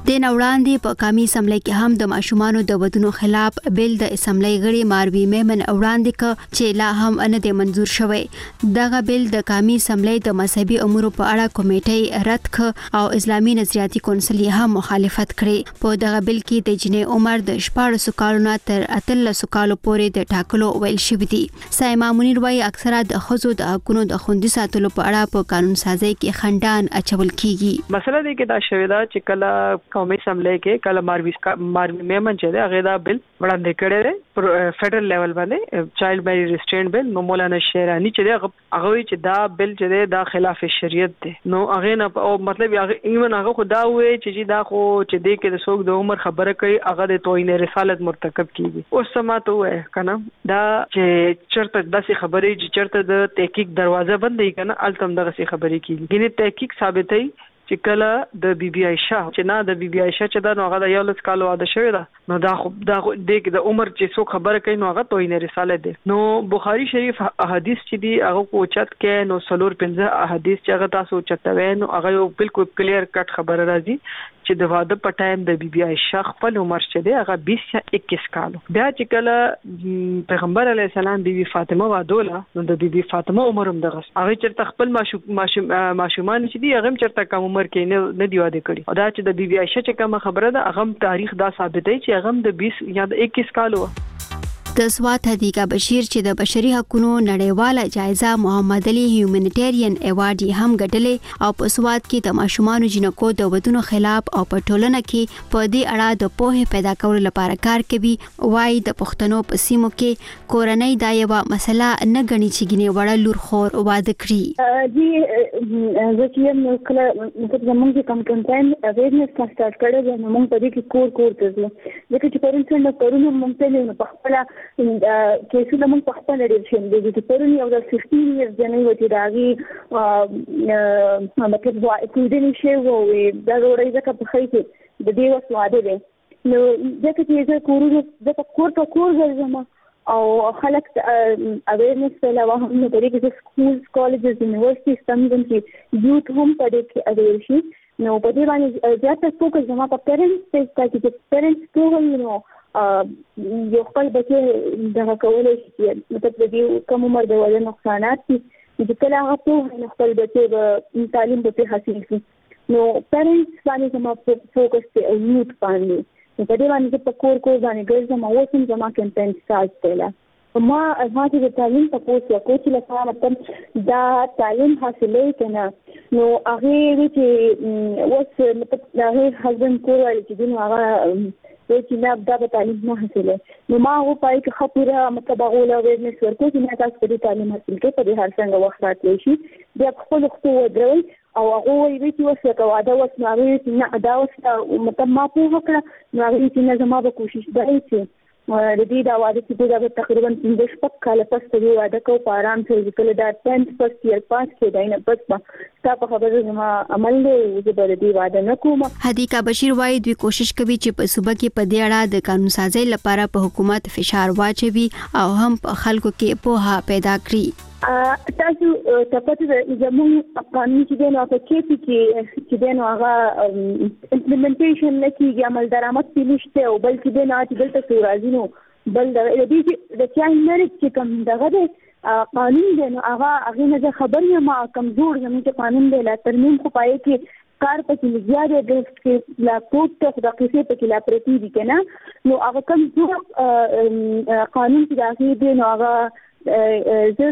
S2: د نوړاندې په قومي اسمبلی کې هم د ماشومانو د ودونو خلاف بل د اسمبلی غړي ماروي میمن وړاندې ک چې لا هم نه دی منزور شوی. دغه بل د قومي اسمبلی د مذهبي امورو په اړه کمیټې رد ک او اسلامي نظریاتي کونسل هم مخالفت کړي. په دغه بل کې د جنې عمر د شپږ کالونو تر اتلس کالو پورې د ټاکلو ویل شوی دی. سایما منیر وايي اکثره د خزو د حقونو د خوندي ساتلو په اړه په قانون سازي کې خندان اچول کیږي.
S8: مسله دې کې دا شوی دا چې کله قومي اسمبلی کې کله ماروي ماروي میمن چې دا غیدا بل وړاندې کړی دی فدرل لیول باندې چایلډ میریج ریسټرینټ بل نو مولانا شیرانی چې دا هغه چې دا بل چې دا خلاف شریعت دی نو هغه نه او مطلب هغه ایمن هغه خدا وې چې دا خو چې دې کې د څوک د عمر خبره کوي هغه د توهین رسالت مرتکب کیږي. اوس سماته وې کنه دا چې چرته داسې خبرې چې چرته د تحقیق دروازه بندې کنه التم دغه سي خبرې کیږي. ګینه تحقیق ثابتې چې کله د بی بی عائشہ چې نه د بی بی عائشہ چې دا نو هغه د یو لس کالو واده شوی دا نو دا خو دا د عمر چې څوک خبره کوي نو هغه توهین رسالت دی. نو بخاری شریف احادیث چې دی هغه کو چت کې نو سلور پنځه احادیث چې هغه تاسو چتوي نو هغه بالکل کلیر کټ خبره راځي چې د واده په ټایم د بی بی عائشہ خپل عمر چې دی هغه بیس یا اکیس کالو. بیا چې کله پیغمبر علی السلام بی بی فاطمه وادوله نو د بی بی فاطمه عمر هم دغه هغه چرته خپل ماشومان چې دی هغه چرته کم عمر کې نه دی واده کړی. او دا چې د بی بی عائشہ چې کوم خبره ده هغه تاریخ دا ثابتوي چې هغه د بیس یا د اکیس کالو.
S2: د سوات حدیقه بشیر چې د بشري حقوقو نړیواله جایزه محمد علي هیومانیټریان ایوارډ هم ګټلې او په سوات کې د ماشومانو جنکو د ودونو خلاف او په ټولنه کې په دې اړه د پوهې پیدا کولو لپاره کار کوي. وايي د پښتنو په سیمو کې کورنۍ دا یو مسله نه غني چې ګنې وړ لور خور واده کړي.
S9: جی زه چې کله مطلب زمونږ کم کمپاین اویرنس سٹارټ کړو نو موږ په دې کې کور کور ته ځو ځکه چې پرون څنګه کورونه موږ ته نه په خپل کیسونه موږ په خپل ډیر شین دي چې پرون یو د سیستم یې ځنې وتی راغي مطلب وا اکوډنی شی وو دا وروړي ځکه په خې کې د دې وسواده دي نو ځکه چې زه کورونه د کور ته کور ځم او خلک اویرنس پیدا وهم نو په دې کې سکولز کالجز یونیورسيټیز څنګه چې یوت هم په دې کې اویر شي نو په دې باندې زیاته فوکس زما په پیرنټس ته چې پیرنټس ټول نو یو خپل بچي دغه کولای شي مطلب د دې کوم عمر د وړاندې نقصانات دي چې کله هغه په خپل بچي د تعلیم په حاصل شي نو پیرنټس باندې زما فوکس ته یوت باندې په دې باندې په کور کور باندې ګرځم او اوس هم زما کمپاین سٹارټ کړل ما ما چې د تعلیم په پوسټ یو کوچ لپاره مطلب دا تعلیم حاصلې کنه نو هغه چې اوس مطلب هغه هسبند کور والی چې دین هغه چې نه دا په تعلیم نه حاصله نو ما هو پای کې خپوره مطلب هغه اورنس ورکو چې نه تاسو په تعلیم حاصل کې په دې هر څنګه وخت راتلی شي بیا خپل خپل ودروي او هغه وی چې وسه کا واده وس نه وی چې نه دا وس مطلب ما په وکړه نو هغه چې نه زما به کوشش دی چې د دې دا واده چې دا تقریبا پنځه شپږ کاله پس ته واده کو په آرام سره کله دا ټینث پس یې پاس کې دینه پس تا په خبره زما عمل له زبر دی واده نه کوم.
S2: حدیقه بشیر وايي دوی کوشش کوي چې په صوبه کې په دې اړه د قانون سازي لپاره په حکومت فشار واچوي او هم په خلکو کې پوهه پیدا کړي.
S9: تاسو تاسو زموږ قانون چې دی نو په کې کې چې دی نو هغه امپلیمنټیشن نه کیږي عمل درآمد نشته او بلکې دی نه چې دلته څو راځي نو بل د دې د چا نه چې کوم دغه دی قانون دی نو هغه هغه نه خبر یم کمزور زموږ قانون دی لا ترمیم خو پای کې کار پکې زیاده د کې لا کوټ ته د قصې پکې لا پرتی دي کنه نو هغه کمزور قانون چې راځي دی نو هغه زه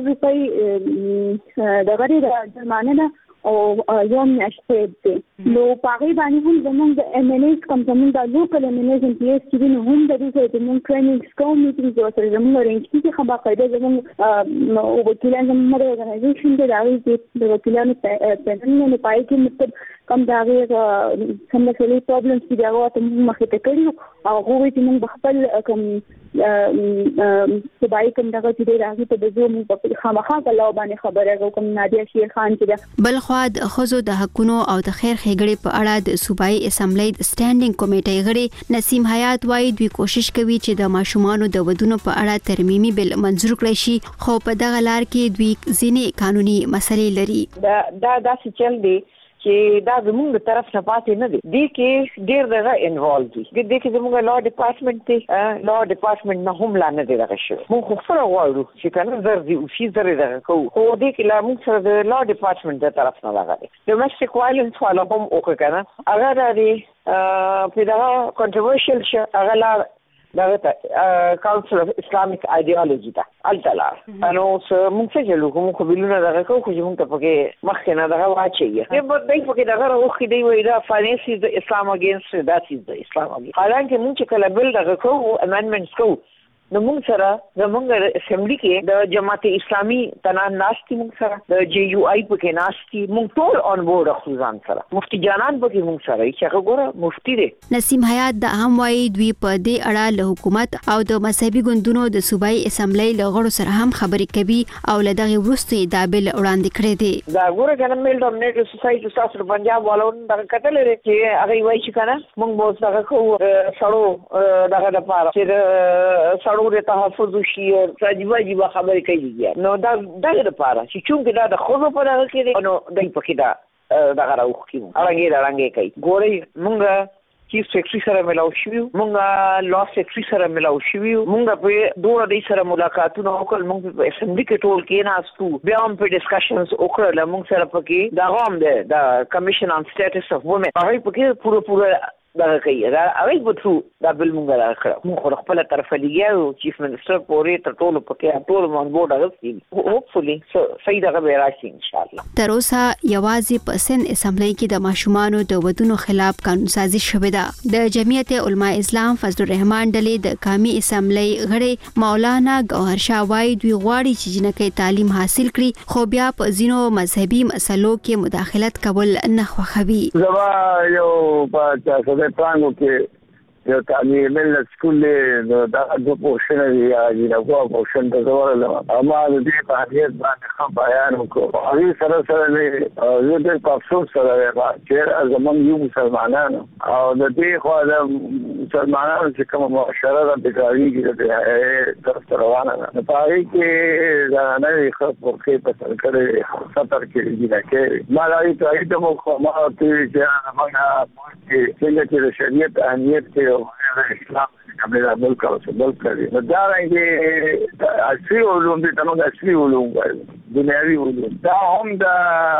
S9: روپۍ دغه د جرمانه ده او یو میاشتې دی نو پاغي باندې هم زمونږ د ایم ان ایس کوم زمونږ د لوکل ایم ان ایس ان پی ایس چې نو هم د دې زمونږ ټریننګ کوم میټینګ او سره زمونږ رینج کې خبره قاعده زمونږ او وکیلان زمونږ د ارګنایزیشن د راوي د وکیلانو په نه پای کې مطلب کوم دا غي کوم د سولې پرابلمز چې دا وته مخې ته کړو او هغه چې موږ خپل کوم صبای کوم دغه چې راځي په دغه موږ په خامخا کلاو باندې خبره کوم نادیا شیر خان چې
S2: بل خو د خزو د حقونو او د خیر ښېګړې په اړه د صوبایي اسمبلی د سټانډینګ کمیټې غړي نسیم حیات وايي دوی کوشش کوي چې د ماشومانو د ودونو په اړه ترمیمي بل منظور کړي شي خو په دغه لار کې دوی ځینې قانوني مسلې لري.
S6: دا دا داسې چل دی چې دا زموږ د طرف نه پاتې نه دي دې کې ډېر دغه انوالو دي دې کې زموږ لا ډپارټمنټ دی لا ډپارټمنټ نه هم لا نه دی دغه شوی موږ خو خپله غواړو چې کنه زر دي او شي زر دغه کوو خو دې کې لا موږ سره د لا ډپارټمنټ د طرف نه دغه دی ډومېسټک وایلنس والا هم وکړه کنه هغه دا دی په دغه کنټروورشل شي هغه لا دغه کاونسل اف اسلامیک ایډیالوژي دا التلار انو موږ څه چلو کوم خو بلونه دغه کو خو موږ ته پکې مخکې نه دغه واچي دې په دې پکې دغه راوخی دی وای دا فاینانس د اسلام اگینست دات از د اسلام اگینست حالانکه موږ چې کله بل دغه کو امندمنټس کو نو موږ سره زموږ اسمبلی کې د جماعت اسلامي تنان ناشتي موږ سره د جی یو آی پکې ناشتي موږ ټول اون بورډ خصوصان سره مفتي جانان پکې موږ سره چې هغه ګوره مفتي دی
S2: نسیم حیات د هم وايي دوی په دې اړه له حکومت او د مذهبي ګوندونو د صوبایي اسمبلی له غړو سره هم خبرې کوي او له دغه وروسته دا بل وړاندې کړی دی دا
S6: ګوره کنه میل ډومینیټ سوسایټي تاسو پنجاب والو دغه کتل لري چې هغه وایي چې کنه موږ به دغه کو سړو دغه د پاره چې سړو د تحفظ شي او راجیبا جیبا خبرې کوي نو دا دغه لپاره چې چونکې دا د خود په دغه کې نو دای پکې دا دغه راوخی اړنګي اړنګي کوي ګورې مونږ چیف سیکرټری سره ملاو شو مونږ لا سیکرټری سره ملاو شو مونږ په دوه د سره ملاقاتونه وکړل مونږ په اسمبلی کې ټول کې ناستو بیا هم په ډسکشنز وکړل مونږ سره پکې دا هم د کمیشن آن سټیټس اف وومن هغه پکې پوره پوره دا کوي دا هغه بوتو دا بل مونږ راکړو مونږ خپل طرف لګیاو چیف منسٹر پورې ته ټول پکې ټول مون بورډ راځي هوپفولي صحیح دغه به راشي ان شاء الله
S2: تر اوسه یوازې په سن اسمبلی کې د ماشومانو د ودونو خلاف قانون سازي شوې ده د جمعیت علماء اسلام فضل الرحمن ډلې د قومي اسمبلی غړي مولانا ګوهر شاه وايي دوی غواړي چې جنکې تعلیم حاصل کړي خو بیا په ځینو مذهبي مسلو کې مداخلت کول نه خوښوي
S10: زما یو په د پلانو کې یو تعلیم مل سکول له دا د پوښتنه دی یا د پوښتنه د زوال اما د دې په اړه باندې خام بیان وکړو هغه سره سره نه یو د افسوس سره چې زمون یو مسلمانانو او د دې خو د مسلمانانو چې کوم معاشره د بګاری کې د طرف روانه ده په هغه کې دا نه خو په پسر کړي سفر کې دي نه کې ما راځي ته د مخامخ چې هغه څنګه چې شریعت اهمیت کې او اسلام قبل ملک او سبل کړي نو دا راځي اصلي علوم دي تمام اصلي علوم دنیوي علوم دا هم د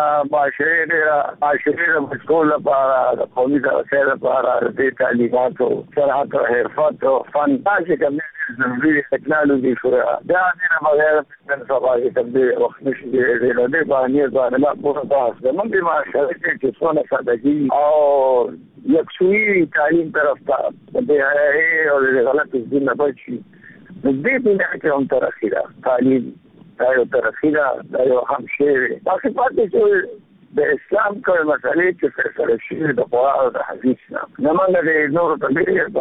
S10: معاشره معاشره مسؤل لپاره د قومي سره لپاره د تعلیمات او صنعت او حرفت او فن تاسو کوم ضروري ټکنالوژي شو دا نه بغیر د سباقي تبدیل وخت نشي د دې باندې باندې ما په تاسو د منځ معاشره کې څونه سادهګي او یکسوی تعلیم طرف ته د هغه او د غلط دین نه بچي د دې په اړه کوم ترخیره تعلیم دا یو ترخیره دا یو هم شی تاسو پاتې چې د اسلام کوم مسلې چې فیصله شي د قرآن او د حدیث نه موږ د نور په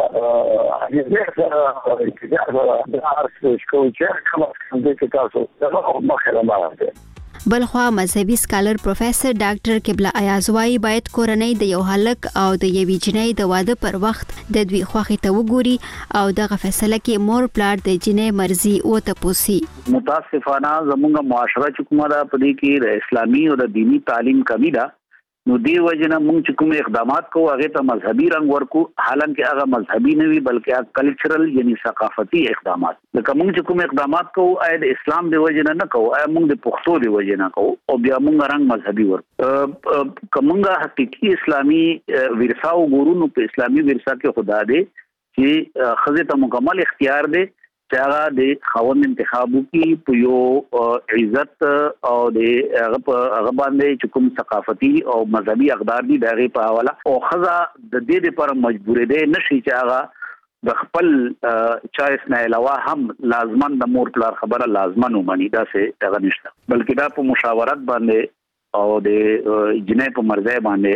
S10: دې حدیث سره چې دا ارسل شو چې کوم څه چې تاسو دا مخه راځي
S2: بلخوا مذهبي سکالر پروفیسور ډاکټر قبله ایاز وايي باید کورنۍ د یو هلک او د یوې جنۍ د واده پر وخت د دوی خوښي ته وګوري او دغه فیصله کې مور پلار د جنۍ مرزي او تپوسی
S7: متاسفانه زموږ معاشره چې کومه ده په دې کې د اسلامي او د دینی تعلیم کمی ده نو دی وجنه موږ چې کوم اقدامات کوو هغه ته مذهبي رنگ ورکو حالانکه هغه مذهبي نه وي بلکې کلچرل یعنی ثقافتي اقدامات لکه موږ چې کوم اقدامات کوو آیا د اسلام دی وجنه نه کوو آیا موږ د پښتو دی وجنه کوو او بیا موږ رنگ مذهبي ورکو کومه حقيقي اسلامي ورثه او ګورونو په اسلامي ورثه کې خدا دی چې خزه ته مکمل اختیار دی چې هغه د خاوند انتخابو کې په یو عزت او د هغه په هغه باندې چې کوم ثقافتي او مذهبي اقدار دي دغه په حواله او خزه د دې لپاره مجبور دي نشي چې هغه د خپل چایس نه علاوه هم لازمان د مور پلار خبره لازمان ومني دا څه هغه نشته بلکې دا په مشاورت باندې او د جنې په مرزه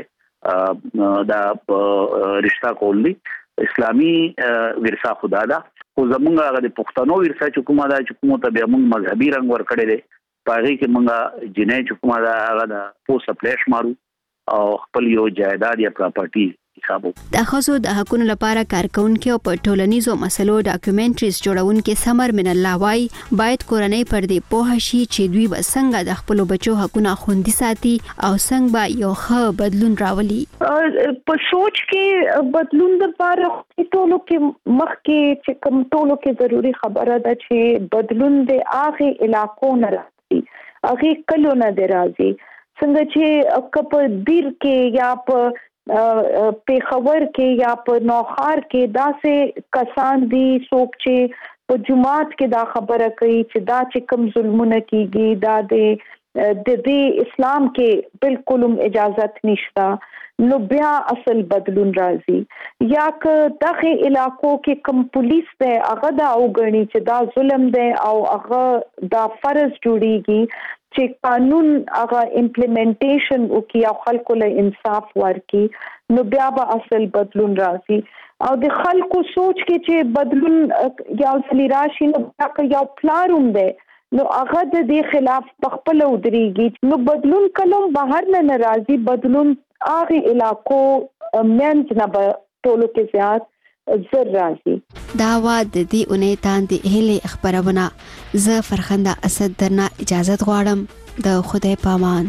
S7: باندې دا رشتہ کول دي اسلامي ورثه خدا ده خو زمونږ هغه د پښتنو ورثه چې کومه ده چې کومه ته بیا موږ مذهبي رنګ ورکړی دی په هغې کې موږ جنۍ چې کومه ده هغه د پوسټ اپلیش مارو او خپل یو جایداد یا پراپرټي حسابو
S2: د خصو د حقوقو لپاره کارکونکو او په ټولنیزو مسلو ډاکومنټریز جوړونکو سمر من الله وای باید کورنۍ پر دې پوه شي چې دوی به څنګه د خپل بچو حقوقونه خوندي ساتي او څنګه به یو ښه بدلون راولي.
S6: په سوچ کې بدلون لپاره ټولو کې مخ کې چې کوم ټولو کې ضروری خبره ده چې بدلون د هغه علاقو نه راځي هغه کلو نه راځي څنګه چې کپ بیر کې یا په پیښور کې یا په نوخار کې داسې کسان دي څوک چې په جماعت کې دا خبره کوي چې دا چې کوم ظلمونه کیږي دا د د دې اسلام کې بالکل هم اجازت نشته نو بیا اصل بدلون راځي یا که دغه علاقو کې کوم پولیس ده هغه دا وګڼي چې دا ظلم ده او هغه دا فرض جوړیږي چې قانون هغه امپلیمنټیشن وکي او خلکو له انصاف ورکي نو بیا به اصل بدلون راځي او د خلکو سوچ کې چې بدلون یا ځلی راشي نو یو پلاروم ده نو هغه د دې خلاف خپل ودرېږي نو بدلون کلم بهر نه ناراضي بدلون هغه علاقو منځ نه به ټولو کې زیات زر راځي.
S2: دا وا د دې اونۍ تاندې هلي خبرونه زه فرخنده اسد درنه اجازه غواړم د خدای پامان.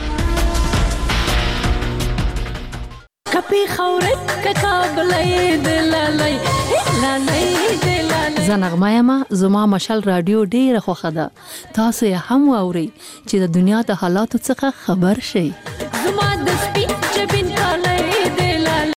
S11: کپی خورت ککابلې دلالای لالای دلالای
S13: زنغمایما زما مشال رادیو ډیره خوخه ده تاسو یې هم واوري چې د دنیا د حالاتو څخه خبر شئ.
S11: زما د سپین چبین